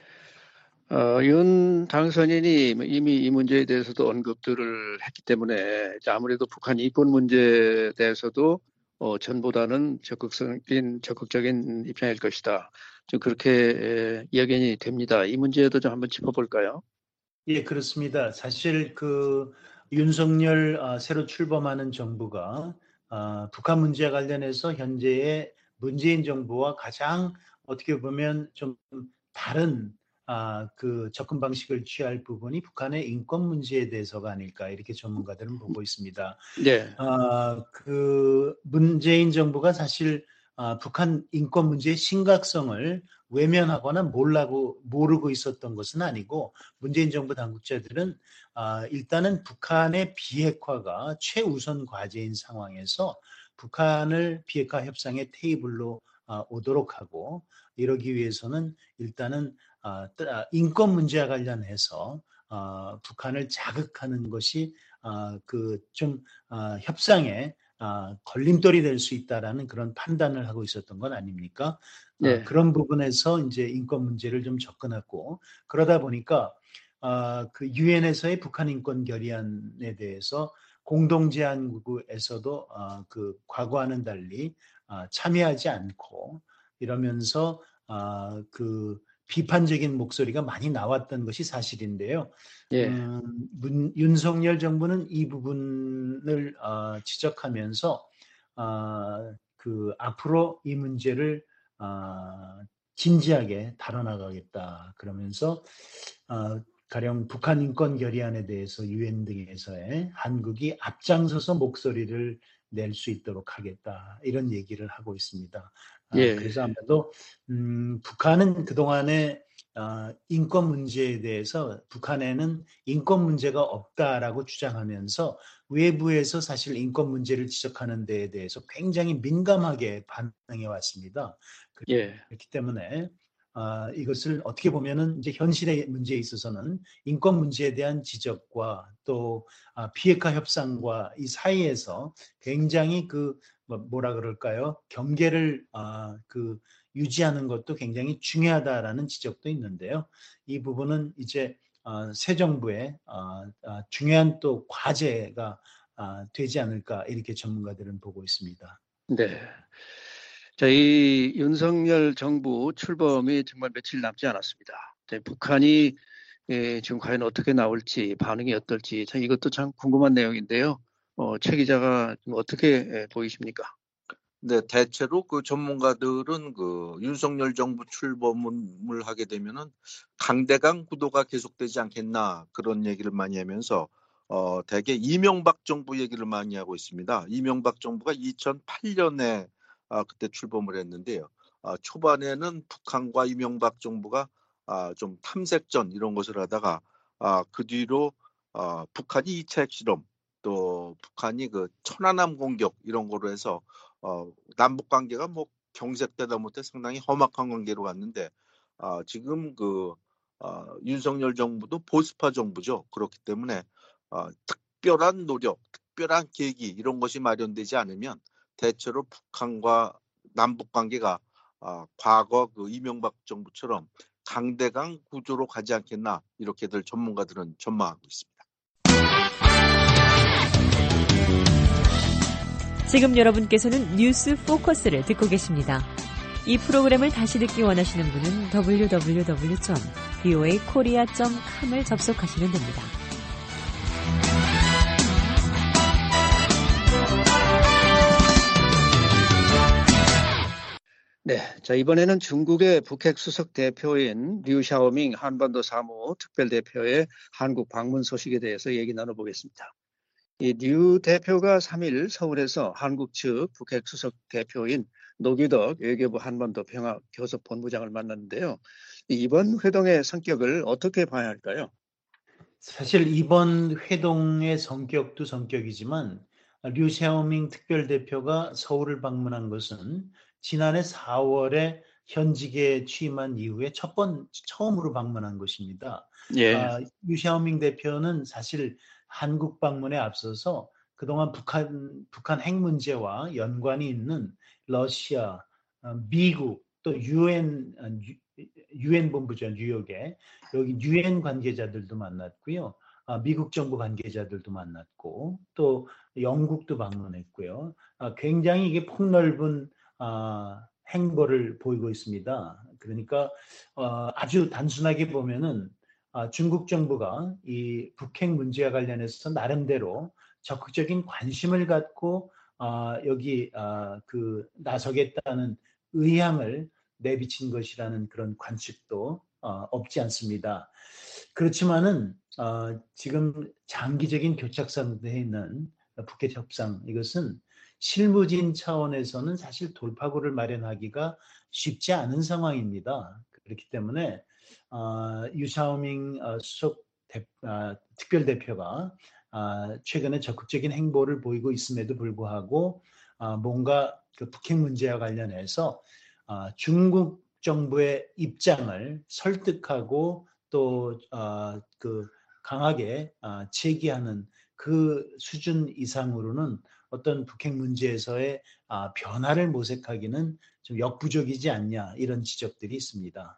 어, 윤 당선인이 이미 이 문제에 대해서도 언급들을 했기 때문에 아무래도 북한 인권 문제에 대해서도 어, 전보다는 적극적인 적극적인 입장일 것이다. 좀 그렇게 에, 예견이 됩니다. 이 문제도 좀 한번 짚어볼까요? 예, 그렇습니다. 사실 그 윤석열 아, 새로 출범하는 정부가 아, 북한 문제와 관련해서 현재의 문재인 정부와 가장 어떻게 보면 좀 다른 아, 그 접근 방식을 취할 부분이 북한의 인권 문제에 대해서가 아닐까 이렇게 전문가들은 보고 있습니다. 네. 아, 그 문재인 정부가 사실 아, 북한 인권 문제의 심각성을 외면하거나 몰라고, 모르고 있었던 것은 아니고 문재인 정부 당국자들은 아, 일단은 북한의 비핵화가 최우선 과제인 상황에서 북한을 비핵화 협상의 테이블로 아, 오도록 하고 이러기 위해서는 일단은 아, 인권 문제와 관련해서 아, 북한을 자극하는 것이 아, 그 좀 아, 협상에 아, 걸림돌이 될 수 있다라는 그런 판단을 하고 있었던 건 아닙니까? 아, 네. 그런 부분에서 이제 인권 문제를 좀 접근하고 그러다 보니까 아, 그 유엔에서의 북한 인권 결의안에 대해서 공동제안국에서도 아, 그 과거와는 달리 아, 참여하지 않고 이러면서 아, 그 비판적인 목소리가 많이 나왔던 것이 사실인데요. 예. 음, 문, 윤석열 정부는 이 부분을 어, 지적하면서 어, 그 앞으로 이 문제를 어, 진지하게 다뤄나가겠다. 그러면서 어, 가령 북한 인권 결의안에 대해서 유엔 등에서의 한국이 앞장서서 목소리를 낼 수 있도록 하겠다. 이런 얘기를 하고 있습니다. 아, 예. 그래서 아마도 음, 북한은 그동안에 어, 인권 문제에 대해서 북한에는 인권 문제가 없다라고 주장하면서 외부에서 사실 인권 문제를 지적하는 데에 대해서 굉장히 민감하게 반응해 왔습니다. 예. 그렇기 때문에 어, 이것을 어떻게 보면은 이제 현실의 문제에 있어서는 인권 문제에 대한 지적과 또 아, 비핵화 협상과 이 사이에서 굉장히 그 뭐라 그럴까요? 경계를 아, 그 유지하는 것도 굉장히 중요하다라는 지적도 있는데요. 이 부분은 이제 어, 새 정부의 어, 어, 중요한 또 과제가 어, 되지 않을까 이렇게 전문가들은 보고 있습니다. 네. 자, 이 윤석열 정부 출범이 정말 며칠 남지 않았습니다. 네, 북한이 예, 지금 과연 어떻게 나올지 반응이 어떨지 참 이것도 참 궁금한 내용인데요. 어, 최 기자가 어떻게 예, 보이십니까? 네, 대체로 그 전문가들은 그 윤석열 정부 출범을 하게 되면은 강대강 구도가 계속되지 않겠나 그런 얘기를 많이 하면서 어, 대개 이명박 정부 얘기를 많이 하고 있습니다. 이명박 정부가 이천팔 년에 아, 그때 출범을 했는데요. 아, 초반에는 북한과 이명박 정부가 아, 좀 탐색전 이런 것을 하다가 아, 그 뒤로 아, 북한이 이 차 핵실험 또 북한이 그 천안함 공격 이런 거로 해서 어, 남북 관계가 뭐 경색되다 못해 상당히 험악한 관계로 갔는데 어, 지금 그 어, 윤석열 정부도 보수파 정부죠. 그렇기 때문에 어, 특별한 노력, 특별한 계기 이런 것이 마련되지 않으면 대체로 북한과 남북 관계가 어, 과거 그 이명박 정부처럼 강대강 구조로 가지 않겠나 이렇게들 전문가들은 전망하고 있습니다. 지금 여러분께서는 뉴스 포커스를 듣고 계십니다. 이 프로그램을 다시 듣기 원하시는 분은 더블유 더블유 더블유 점 브이오에이 코리아 점 컴을 접속하시면 됩니다. 네, 자 이번에는 중국의 북핵 수석 대표인 류 샤오밍 한반도 사무 특별대표의 한국 방문 소식에 대해서 얘기 나눠보겠습니다. 이 류 대표가 삼 일 서울에서 한국 측 북핵 수석 대표인 노규덕 외교부 한반도 평화 교섭 본부장을 만났는데요. 이번 회동의 성격을 어떻게 봐야 할까요? 사실 이번 회동의 성격도 성격이지만 류샤오밍 특별대표가 서울을 방문한 것은 지난해 사월에 현직에 취임한 이후에 첫 번, 처음으로 방문한 것입니다. 예. 아, 류샤오밍 대표는 사실 한국 방문에 앞서서 그동안 북한, 북한 핵 문제와 연관이 있는 러시아, 미국, 또 유엔, 유엔 본부죠, 뉴욕에. 여기 유엔 관계자들도 만났고요. 아, 미국 정부 관계자들도 만났고, 또 영국도 방문했고요. 아, 굉장히 이게 폭넓은 아, 행보를 보이고 있습니다. 그러니까 어, 아주 단순하게 보면은 아, 중국 정부가 이 북핵 문제와 관련해서 나름대로 적극적인 관심을 갖고 아, 여기 아, 그 나서겠다는 의향을 내비친 것이라는 그런 관측도 어, 없지 않습니다. 그렇지만은 어, 지금 장기적인 교착 상태에 있는 북핵 협상, 이것은 실무진 차원에서는 사실 돌파구를 마련하기가 쉽지 않은 상황입니다. 그렇기 때문에 어, 유샤오밍 어, 수석 대, 어, 특별대표가 어, 최근에 적극적인 행보를 보이고 있음에도 불구하고 어, 뭔가 그 북핵 문제와 관련해서 어, 중국 정부의 입장을 설득하고 또 어, 그 강하게 어, 제기하는 그 수준 이상으로는 어떤 북핵 문제에서의 어, 변화를 모색하기는 좀 역부족이지 않냐, 이런 지적들이 있습니다.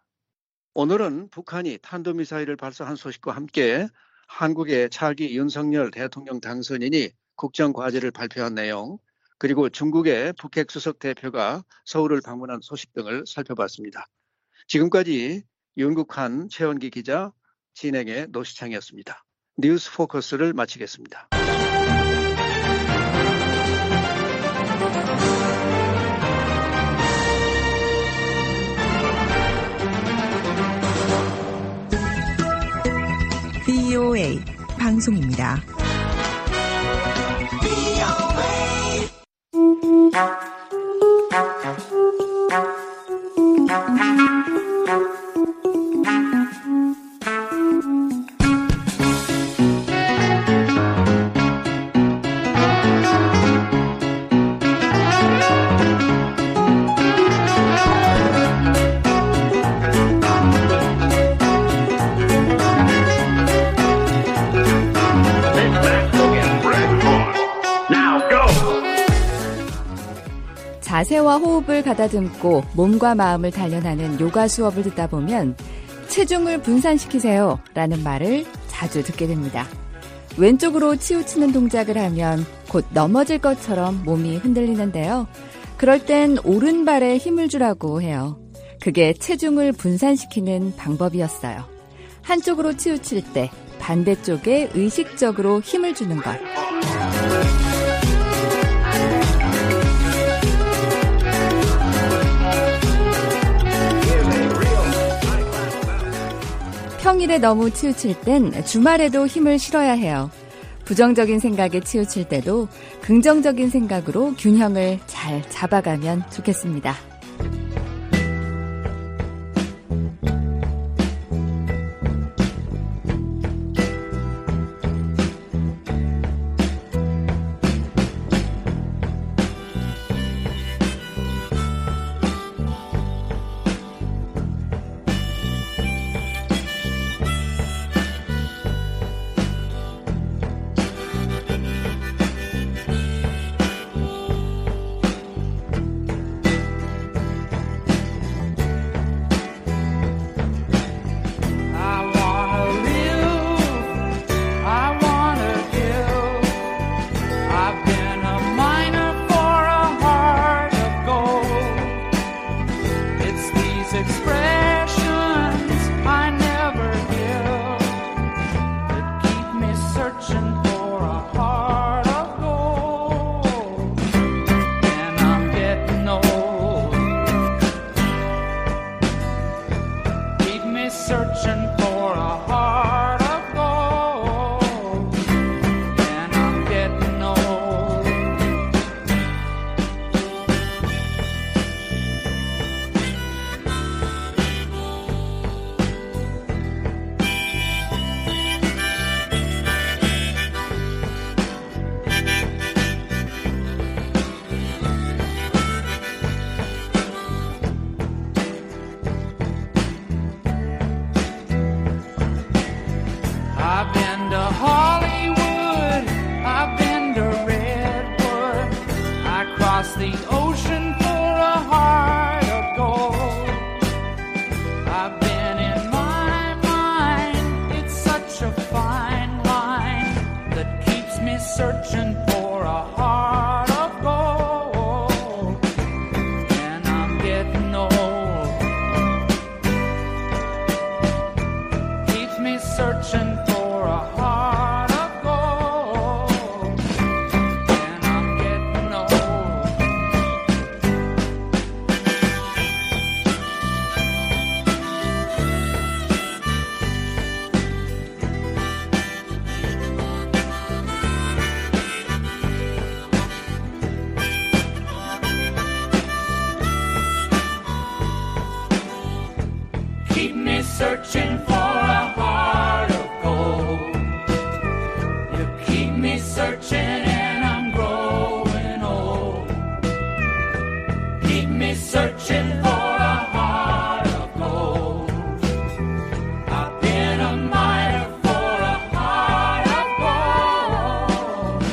오늘은 북한이 탄도미사일을 발사한 소식과 함께 한국의 차기 윤석열 대통령 당선인이 국정과제를 발표한 내용, 그리고 중국의 북핵 수석 대표가 서울을 방문한 소식 등을 살펴봤습니다. 지금까지 윤국한, 최원기 기자, 진행의 노시창이었습니다. 뉴스 포커스를 마치겠습니다. 브이오에이 방송입니다. 자세와 호흡을 가다듬고 몸과 마음을 단련하는 요가 수업을 듣다 보면 체중을 분산시키세요 라는 말을 자주 듣게 됩니다. 왼쪽으로 치우치는 동작을 하면 곧 넘어질 것처럼 몸이 흔들리는데요. 그럴 땐 오른발에 힘을 주라고 해요. 그게 체중을 분산시키는 방법이었어요. 한쪽으로 치우칠 때 반대쪽에 의식적으로 힘을 주는 것. 평일에 너무 치우칠 땐 주말에도 힘을 실어야 해요. 부정적인 생각에 치우칠 때도 긍정적인 생각으로 균형을 잘 잡아가면 좋겠습니다. Hollywood, I've been to Redwood, I crossed the ocean for a heart of gold. I've been in my mind, it's such a fine line that keeps me searching for a heart of gold. And I'm getting old, keeps me searching for a heart of gold. And I'm getting old. Keep me searching for a heart of gold. You keep me searching and I'm growing old. Keep me searching for a heart of gold. I've been a miner for a heart of gold.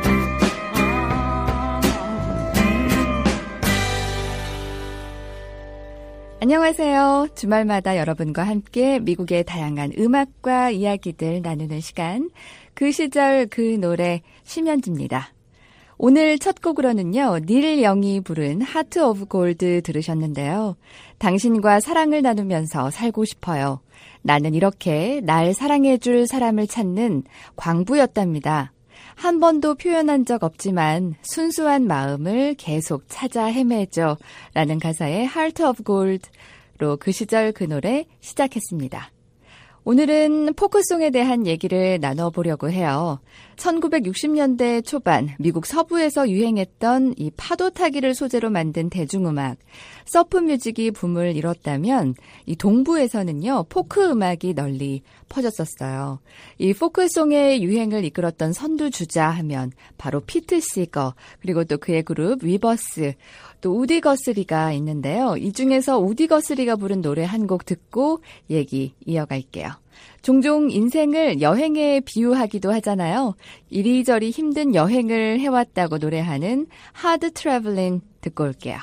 안녕하세요. 주말마다 여러분과 함께 미국의 다양한 음악과 이야기들 나누는 시간, 그 시절 그 노래 심연지입니다. 오늘 첫 곡으로는요, 닐 영이 부른 하트 오브 골드 들으셨는데요. 당신과 사랑을 나누면서 살고 싶어요. 나는 이렇게 날 사랑해줄 사람을 찾는 광부였답니다. 한 번도 표현한 적 없지만 순수한 마음을 계속 찾아 헤매죠. 라는 가사의 Heart of Gold로 그 시절 그 노래 시작했습니다. 오늘은 포크송에 대한 얘기를 나눠보려고 해요. 천구백육십 년대 초반 미국 서부에서 유행했던 이 파도 타기를 소재로 만든 대중음악, 서프 뮤직이 붐을 이뤘다면 이 동부에서는요, 포크 음악이 널리 퍼졌었어요. 이 포크송의 유행을 이끌었던 선두주자 하면 바로 피트 시거, 그리고 또 그의 그룹 위버스, 또 우디 거스리가 있는데요. 이 중에서 우디 거스리가 부른 노래 한 곡 듣고 얘기 이어갈게요. 종종 인생을 여행에 비유하기도 하잖아요. 이리저리 힘든 여행을 해왔다고 노래하는 Hard Traveling 듣고 올게요.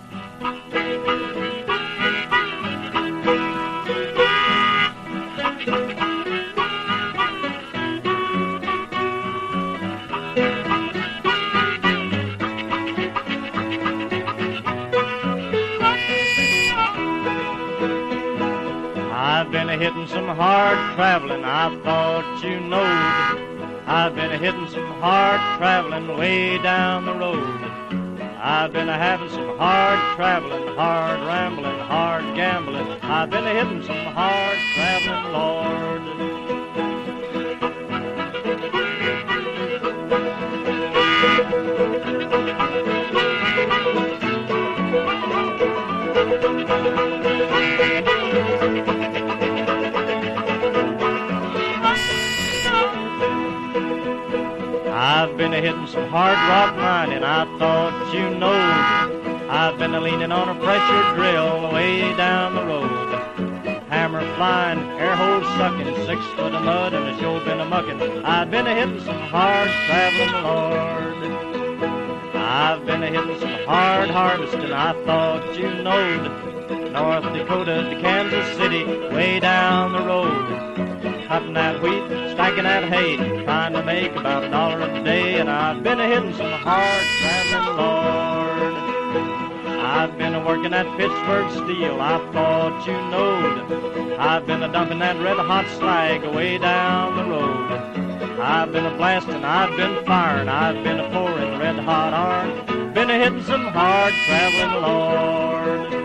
I've been a-hitting some hard traveling, I thought you knowed. I've been a-hitting some hard traveling way down the road. I've been a-having some hard traveling, hard rambling, hard gambling. I've been a-hitting some hard traveling, Lord. I've been a-hitting some hard rock mining, I thought you knowed. I've been a-leaning on a pressure drill way down the road. Hammer flying, air hole sucking, six foot of mud and a sure been a-mucking. I've been a-hitting some hard traveling, Lord. I've been a-hitting some hard harvesting, I thought you knowed. North Dakota to Kansas City, way down the road. Cutting that wheat, stacking that hay, trying to make about a dollar a day. And I've been a-hitting some hard traveling, Lord. I've been a-working that Pittsburgh steel, I thought you knowed. I've been a-dumping that red-hot slag way down the road. I've been a-blasting, I've been firing, I've been a-pouring red-hot iron. Been a-hitting some hard traveling, Lord.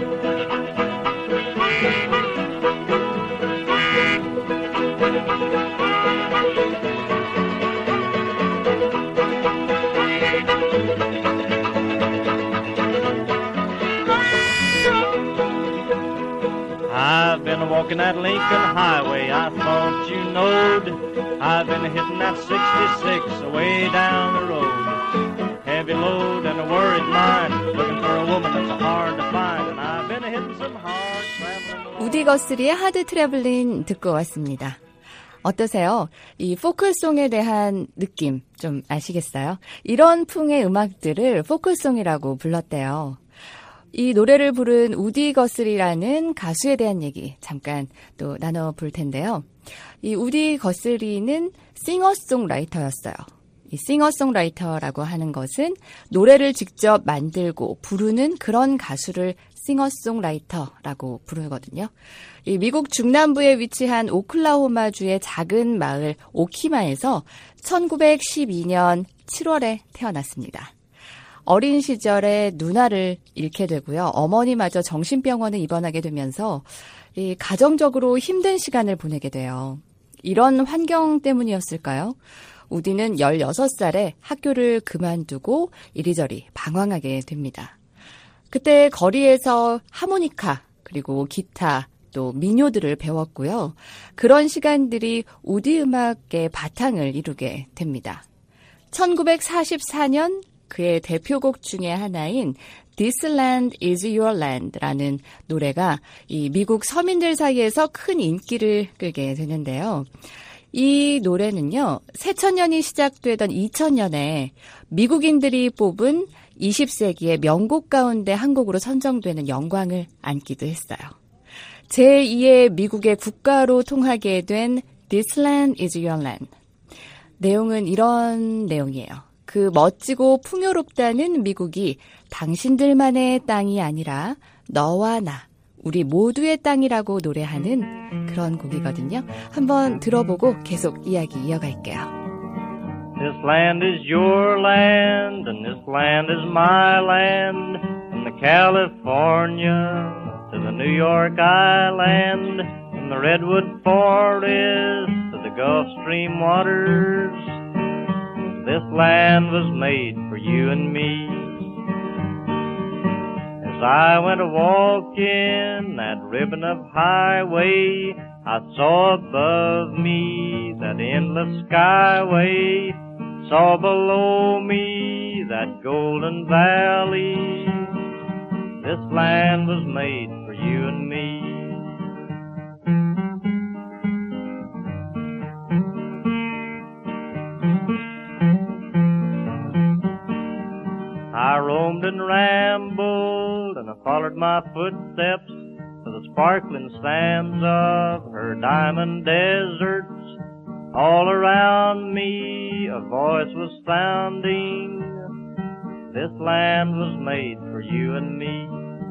I've been walking that Lincoln Highway, I thought you knowed. I've been hitting that sixty-six away down the road. Heavy load and a worried mind, looking for a woman that's hard to find. And I've been hitting some hard traveling. 우디 거스리의 하드 트래블링 듣고 왔습니다. 어떠세요? 이 포크송에 대한 느낌 좀 아시겠어요? 이런 풍의 음악들을 포크송이라고 불렀대요. 이 노래를 부른 우디 거슬리라는 가수에 대한 얘기 잠깐 또 나눠볼 텐데요. 이 우디 거슬리는 싱어송라이터였어요. 이 싱어송라이터라고 하는 것은 노래를 직접 만들고 부르는 그런 가수를 싱어송라이터라고 부르거든요. 이 미국 중남부에 위치한 오클라호마주의 작은 마을 오키마에서 천구백십이 년 칠월에 태어났습니다. 어린 시절에 누나를 잃게 되고요. 어머니마저 정신병원에 입원하게 되면서 이 가정적으로 힘든 시간을 보내게 돼요. 이런 환경 때문이었을까요? 우디는 열여섯 살에 학교를 그만두고 이리저리 방황하게 됩니다. 그때 거리에서 하모니카 그리고 기타 또 민요들을 배웠고요. 그런 시간들이 우디 음악의 바탕을 이루게 됩니다. 천구백사십사 년 그의 대표곡 중에 하나인 This Land is Your Land라는 노래가 이 미국 서민들 사이에서 큰 인기를 끌게 되는데요. 이 노래는요, 새천년이 시작되던 이천 년에 미국인들이 뽑은 이십 세기의 명곡 가운데 한 곡으로 선정되는 영광을 안기도 했어요. 제이의 미국의 국가로 통하게 된 This Land is Your Land. 내용은 이런 내용이에요. 그 멋지고 풍요롭다는 미국이 당신들만의 땅이 아니라 너와 나, 우리 모두의 땅이라고 노래하는 그런 곡이거든요. 한번 들어보고 계속 이야기 이어갈게요. This land is your land, and this land is my land, from the California to the New York Island, from the Redwood Forest to the Gulf Stream waters. This land was made for you and me. As I went a walking that ribbon of highway, I saw above me that endless skyway, saw below me that golden valley. This land was made for you and me. I roamed and rambled, and I followed my footsteps to the sparkling sands of her diamond deserts. All around me a voice was sounding, this land was made for you and me.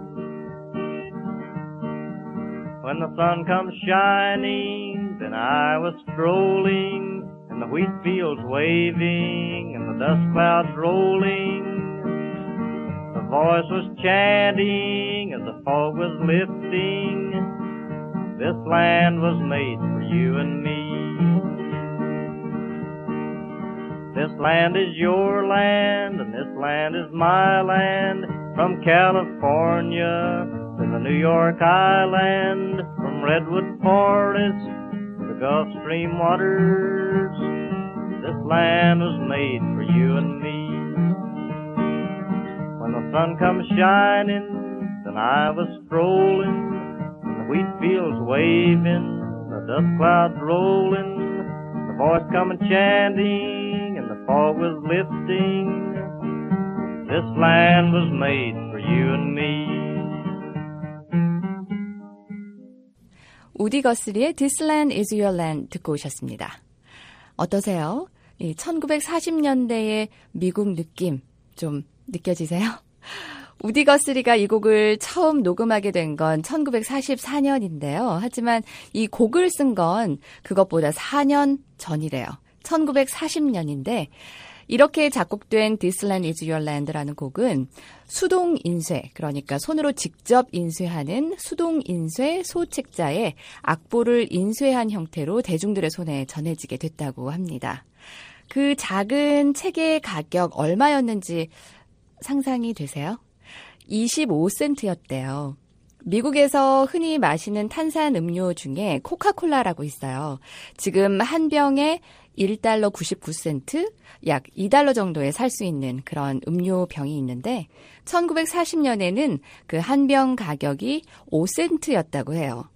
When the sun comes shining, then I was strolling, and the wheat fields waving, and the dust clouds rolling. The voice was chanting as the fog was lifting, this land was made for you and me. This land is your land, and this land is my land, from California to the New York Island, from Redwood Forest to the Gulf Stream waters. This land was made for you and me. When the sun comes shining, then I was strolling, and the wheat fields waving, the dust clouds rolling, the voice coming chanting, and the fog was lifting. This land was made for you and me. 우디 거슬리의 This Land is Your Land 듣고 오셨습니다. 어떠세요? 이 천구백사십 년대의 미국 느낌 좀 느껴지세요? 우디 거슬리가 이 곡을 처음 녹음하게 된 건 천구백사십사 년인데요. 하지만 이 곡을 쓴 건 그것보다 사 년 전이래요. 천구백사십 년인데 이렇게 작곡된 This Land is Your Land라는 곡은 수동 인쇄, 그러니까 손으로 직접 인쇄하는 수동 인쇄 소책자에 악보를 인쇄한 형태로 대중들의 손에 전해지게 됐다고 합니다. 그 작은 책의 가격 얼마였는지 상상이 되세요? 이십오 센트였대요. 미국에서 흔히 마시는 탄산 음료 중에 코카콜라라고 있어요. 지금 한 병에 일 달러 구십구 센트, 약 이 달러 정도에 살 수 있는 그런 음료병이 있는데 천구백사십 년에는 그 한 병 가격이 오 센트였다고 해요.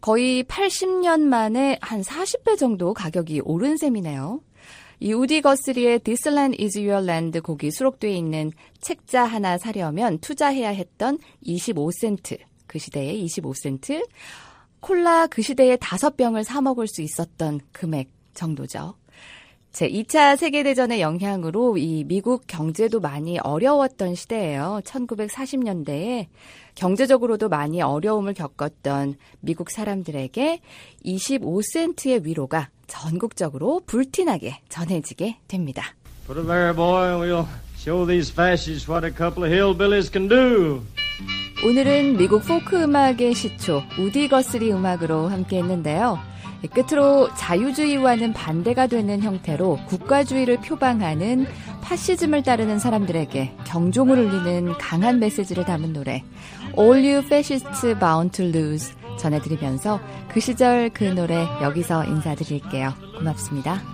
거의 팔십 년 만에 한 사십 배 정도 가격이 오른 셈이네요. 이 우디 거스리의 This Land is Your Land 곡이 수록되어 있는 책자 하나 사려면 투자해야 했던 이십오 센트, 그 시대의 이십오 센트, 콜라 그 시대에 다섯 병을 사 먹을 수 있었던 금액 정도죠. 제이 차 세계대전의 영향으로 이 미국 경제도 많이 어려웠던 시대예요. 천구백사십 년대에 경제적으로도 많이 어려움을 겪었던 미국 사람들에게 이십오 센트의 위로가 전국적으로 불티나게 전해지게 됩니다. Put it there, boy. We'll show these fascists what a couple of hillbillies can do. 오늘은 미국 포크 음악의 시초 우디 거스리 음악으로 함께했는데요. 끝으로 자유주의와는 반대가 되는 형태로 국가주의를 표방하는 파시즘을 따르는 사람들에게 경종을 울리는 강한 메시지를 담은 노래 All You Fascists Bound to Lose 전해드리면서 그 시절 그 노래 여기서 인사드릴게요. 고맙습니다.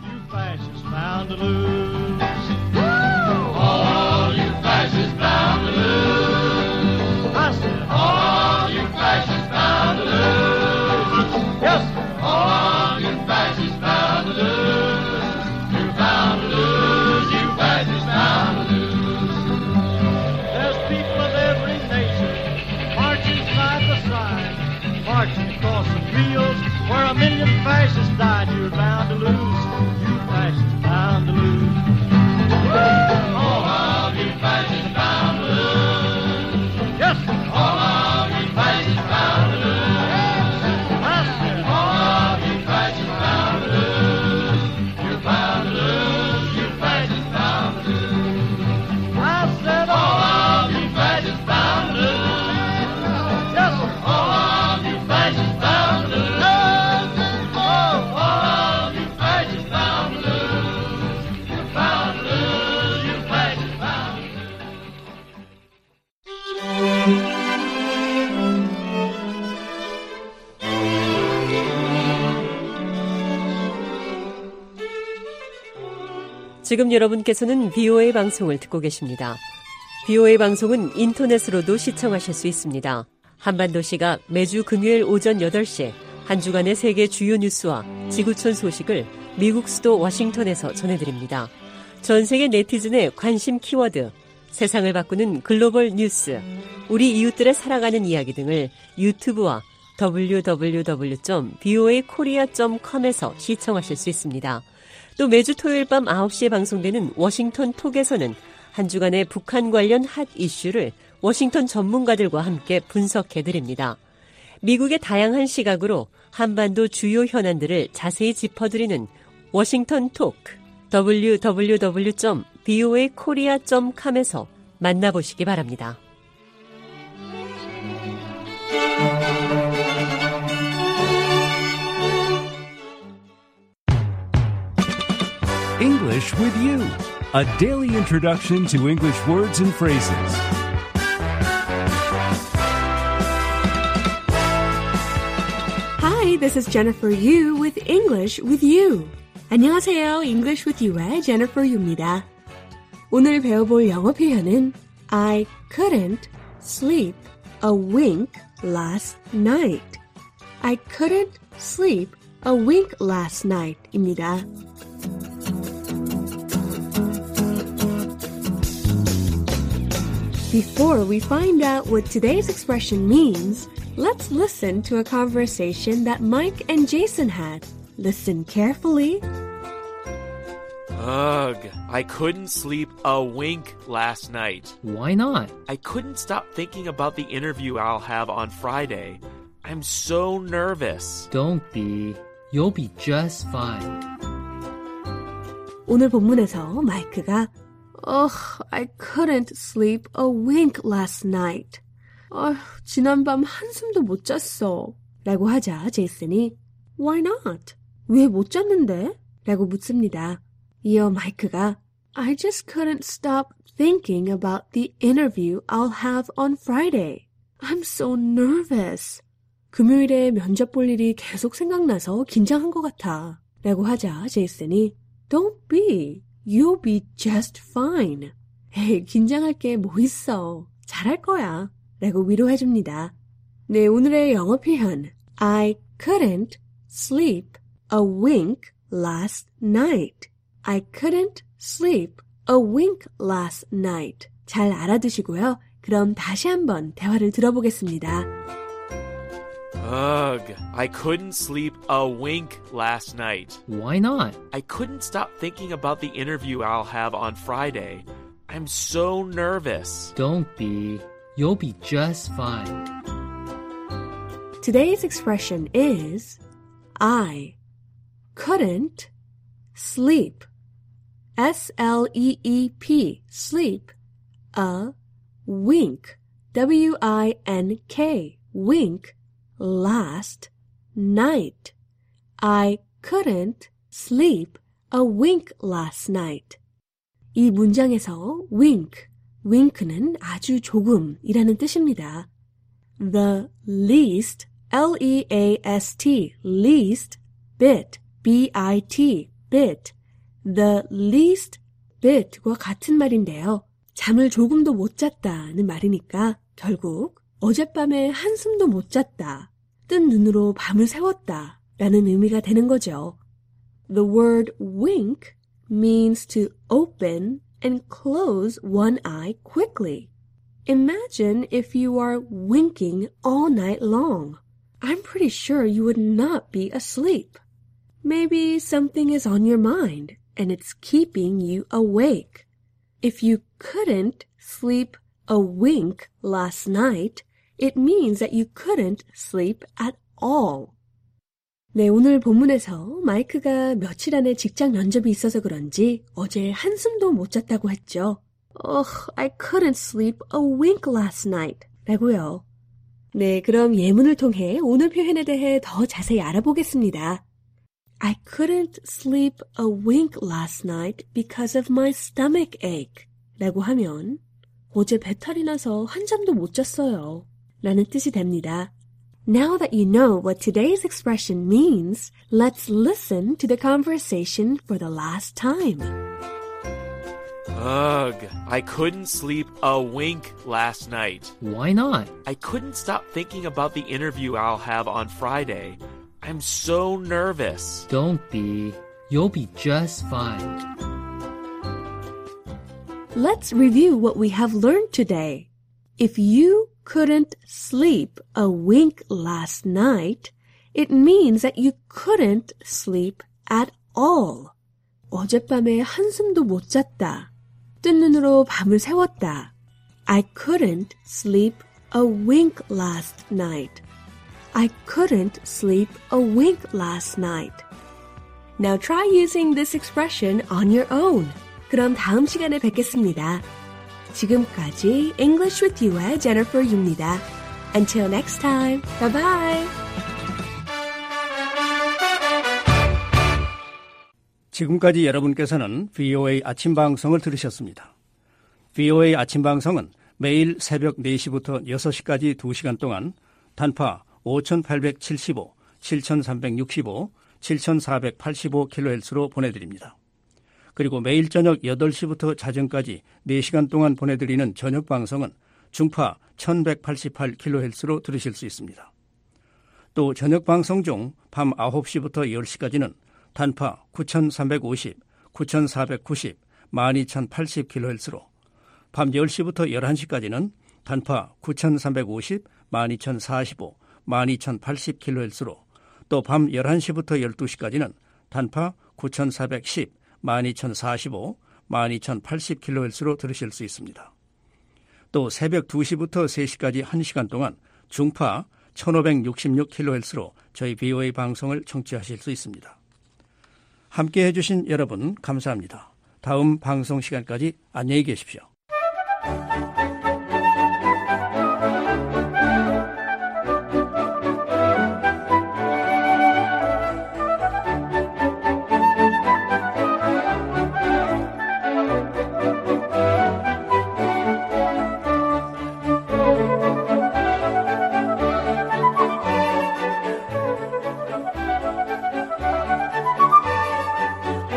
All you fascists bound to lose. All you fascists bound to lose. Yes, all you fascists bound to lose. You're bound to lose. You fascists bound to lose. There's people of every nation marching side by side, marching across the fields where a million fascists died. You're bound to lose. You fascists bound to lose. All of you fascists bound to lose. Yes, All of you fascists bound to lose. All of you fascists bound to lose. You're bound to lose. You fascists bound to lose. I said All of you fascists bound to lose. yes. All of you fascists bound to lose. All of you fascists bound to lose. You're bound to lose. You fascists bound to lose. 지금 여러분께서는 비오에이 방송을 듣고 계십니다. 비오에이 방송은 인터넷으로도 시청하실 수 있습니다. 한반도시가 매주 금요일 오전 여덟 시 한 주간의 세계 주요 뉴스와 지구촌 소식을 미국 수도 워싱턴에서 전해드립니다. 전 세계 네티즌의 관심 키워드, 세상을 바꾸는 글로벌 뉴스, 우리 이웃들의 살아가는 이야기 등을 유튜브와 더블유 더블유 더블유 점 비오에이 코리아 점 컴에서 시청하실 수 있습니다. 또 매주 토요일 밤 아홉 시에 방송되는 워싱턴 톡에서는 한 주간의 북한 관련 핫 이슈를 워싱턴 전문가들과 함께 분석해드립니다. 미국의 다양한 시각으로 한반도 주요 현안들을 자세히 짚어드리는 워싱턴 톡, 더블유 더블유 더블유 점 비오에이 코리아 점 컴에서 만나보시기 바랍니다. English with you, a daily introduction to English words and phrases. Hi, this is Jennifer Yu with English with You. 안녕하세요. English with You의 Jennifer Yu입니다. 오늘 배워볼 영어 표현은 I couldn't sleep a wink last night. I couldn't sleep a wink last night 입니다. Before we find out what today's expression means, let's listen to a conversation that Mike and Jason had. Listen carefully. Ugh, I couldn't sleep a wink last night. Why not? I couldn't stop thinking about the interview I'll have on Friday. I'm so nervous. Don't be. You'll be just fine. 오늘 본문에서 마이크가 Ugh, I couldn't sleep a wink last night. 아, 지난밤 한숨도 못 잤어. 라고 하자 제이슨이 Why not? 왜 못 잤는데? 라고 묻습니다. 이어 마이크가 I just couldn't stop thinking about the interview I'll have on Friday. I'm so nervous. 금요일에 면접 볼 일이 계속 생각나서 긴장한 것 같아. 라고 하자 제이슨이 Don't be. You'll be just fine. 에이, 긴장할 게 뭐 있어. 잘할 거야. 라고 위로해줍니다. 네, 오늘의 영어 표현 I couldn't sleep a wink last night. I couldn't sleep a wink last night. 잘 알아두시고요. 그럼 다시 한번 대화를 들어보겠습니다. Ugh, I couldn't sleep a wink last night. Why not? I couldn't stop thinking about the interview I'll have on Friday. I'm so nervous. Don't be. You'll be just fine. Today's expression is I couldn't sleep. S L E E P, sleep. A wink, W I N K, wink. Last night. I couldn't sleep a wink last night. 이 문장에서 wink, wink는 아주 조금이라는 뜻입니다. The least, L E A S T, least, bit, B I T, bit, the least bit과 같은 말인데요. 잠을 조금도 못 잤다는 말이니까 결국 어젯밤에 한숨도 못 잤다, 뜬 눈으로 밤을 새웠다 라는 의미가 되는 거죠. The word wink means to open and close one eye quickly. Imagine if you are winking all night long. I'm pretty sure you would not be asleep. Maybe something is on your mind and it's keeping you awake. If you couldn't sleep a wink last night, it means that you couldn't sleep at all. 네, 오늘 본문에서 마이크가 며칠 안에 직장 면접이 있어서 그런지 어제 한숨도 못 잤다고 했죠. Ugh, I couldn't sleep a wink last night. 라고요. 네, 그럼 예문을 통해 오늘 표현에 대해 더 자세히 알아보겠습니다. I couldn't sleep a wink last night because of my stomach ache. 라고 하면 어제 배탈이 나서 한잠도 못 잤어요. 라는 뜻이 됩니다. Now that you know what today's expression means, let's listen to the conversation for the last time. Ugh, I couldn't sleep a wink last night. Why not? I couldn't stop thinking about the interview I'll have on Friday. I'm so nervous. Don't be. You'll be just fine. Let's review what we have learned today. If you couldn't sleep a wink last night, it means that you couldn't sleep at all. 어젯밤에 한숨도 못 잤다. 뜬 눈으로 밤을 새웠다. I couldn't sleep a wink last night. I couldn't sleep a wink last night. Now try using this expression on your own. 그럼 다음 시간에 뵙겠습니다. 지금까지 English with You의 Jennifer Yu입니다. Until next time, bye bye. 지금까지 여러분께서는 브이오에이 아침 방송을 들으셨습니다. 브이오에이 아침 방송은 매일 새벽 네 시부터 여섯 시까지 두 시간 동안 단파 오천팔백칠십오, 칠천삼백육십오, 칠천사백팔십오 킬로헤르츠로 보내드립니다. 그리고 매일 저녁 여덟 시부터 자정까지 네 시간 동안 보내드리는 저녁 방송은 중파 천백팔십팔 킬로헤르츠로 들으실 수 있습니다. 또 저녁 방송 중 밤 아홉 시부터 열 시까지는 단파 구천삼백오십, 구천사백구십, 만 이천팔십 킬로헤르츠로, 밤 열 시부터 열한 시까지는 단파 구천삼백오십, 만 이천사십오, 만 이천팔십 킬로헤르츠로, 또 밤 열한 시부터 열두 시까지는 단파 구천사백십, 만 이천사십오, 만 이천팔십 킬로헤르츠로 들으실 수 있습니다. 또 새벽 두 시부터 세 시까지 한 시간 동안 중파 천오백육십육 킬로헤르츠로 저희 브이오에이 방송을 청취하실 수 있습니다. 함께해 주신 여러분 감사합니다. 다음 방송 시간까지 안녕히 계십시오.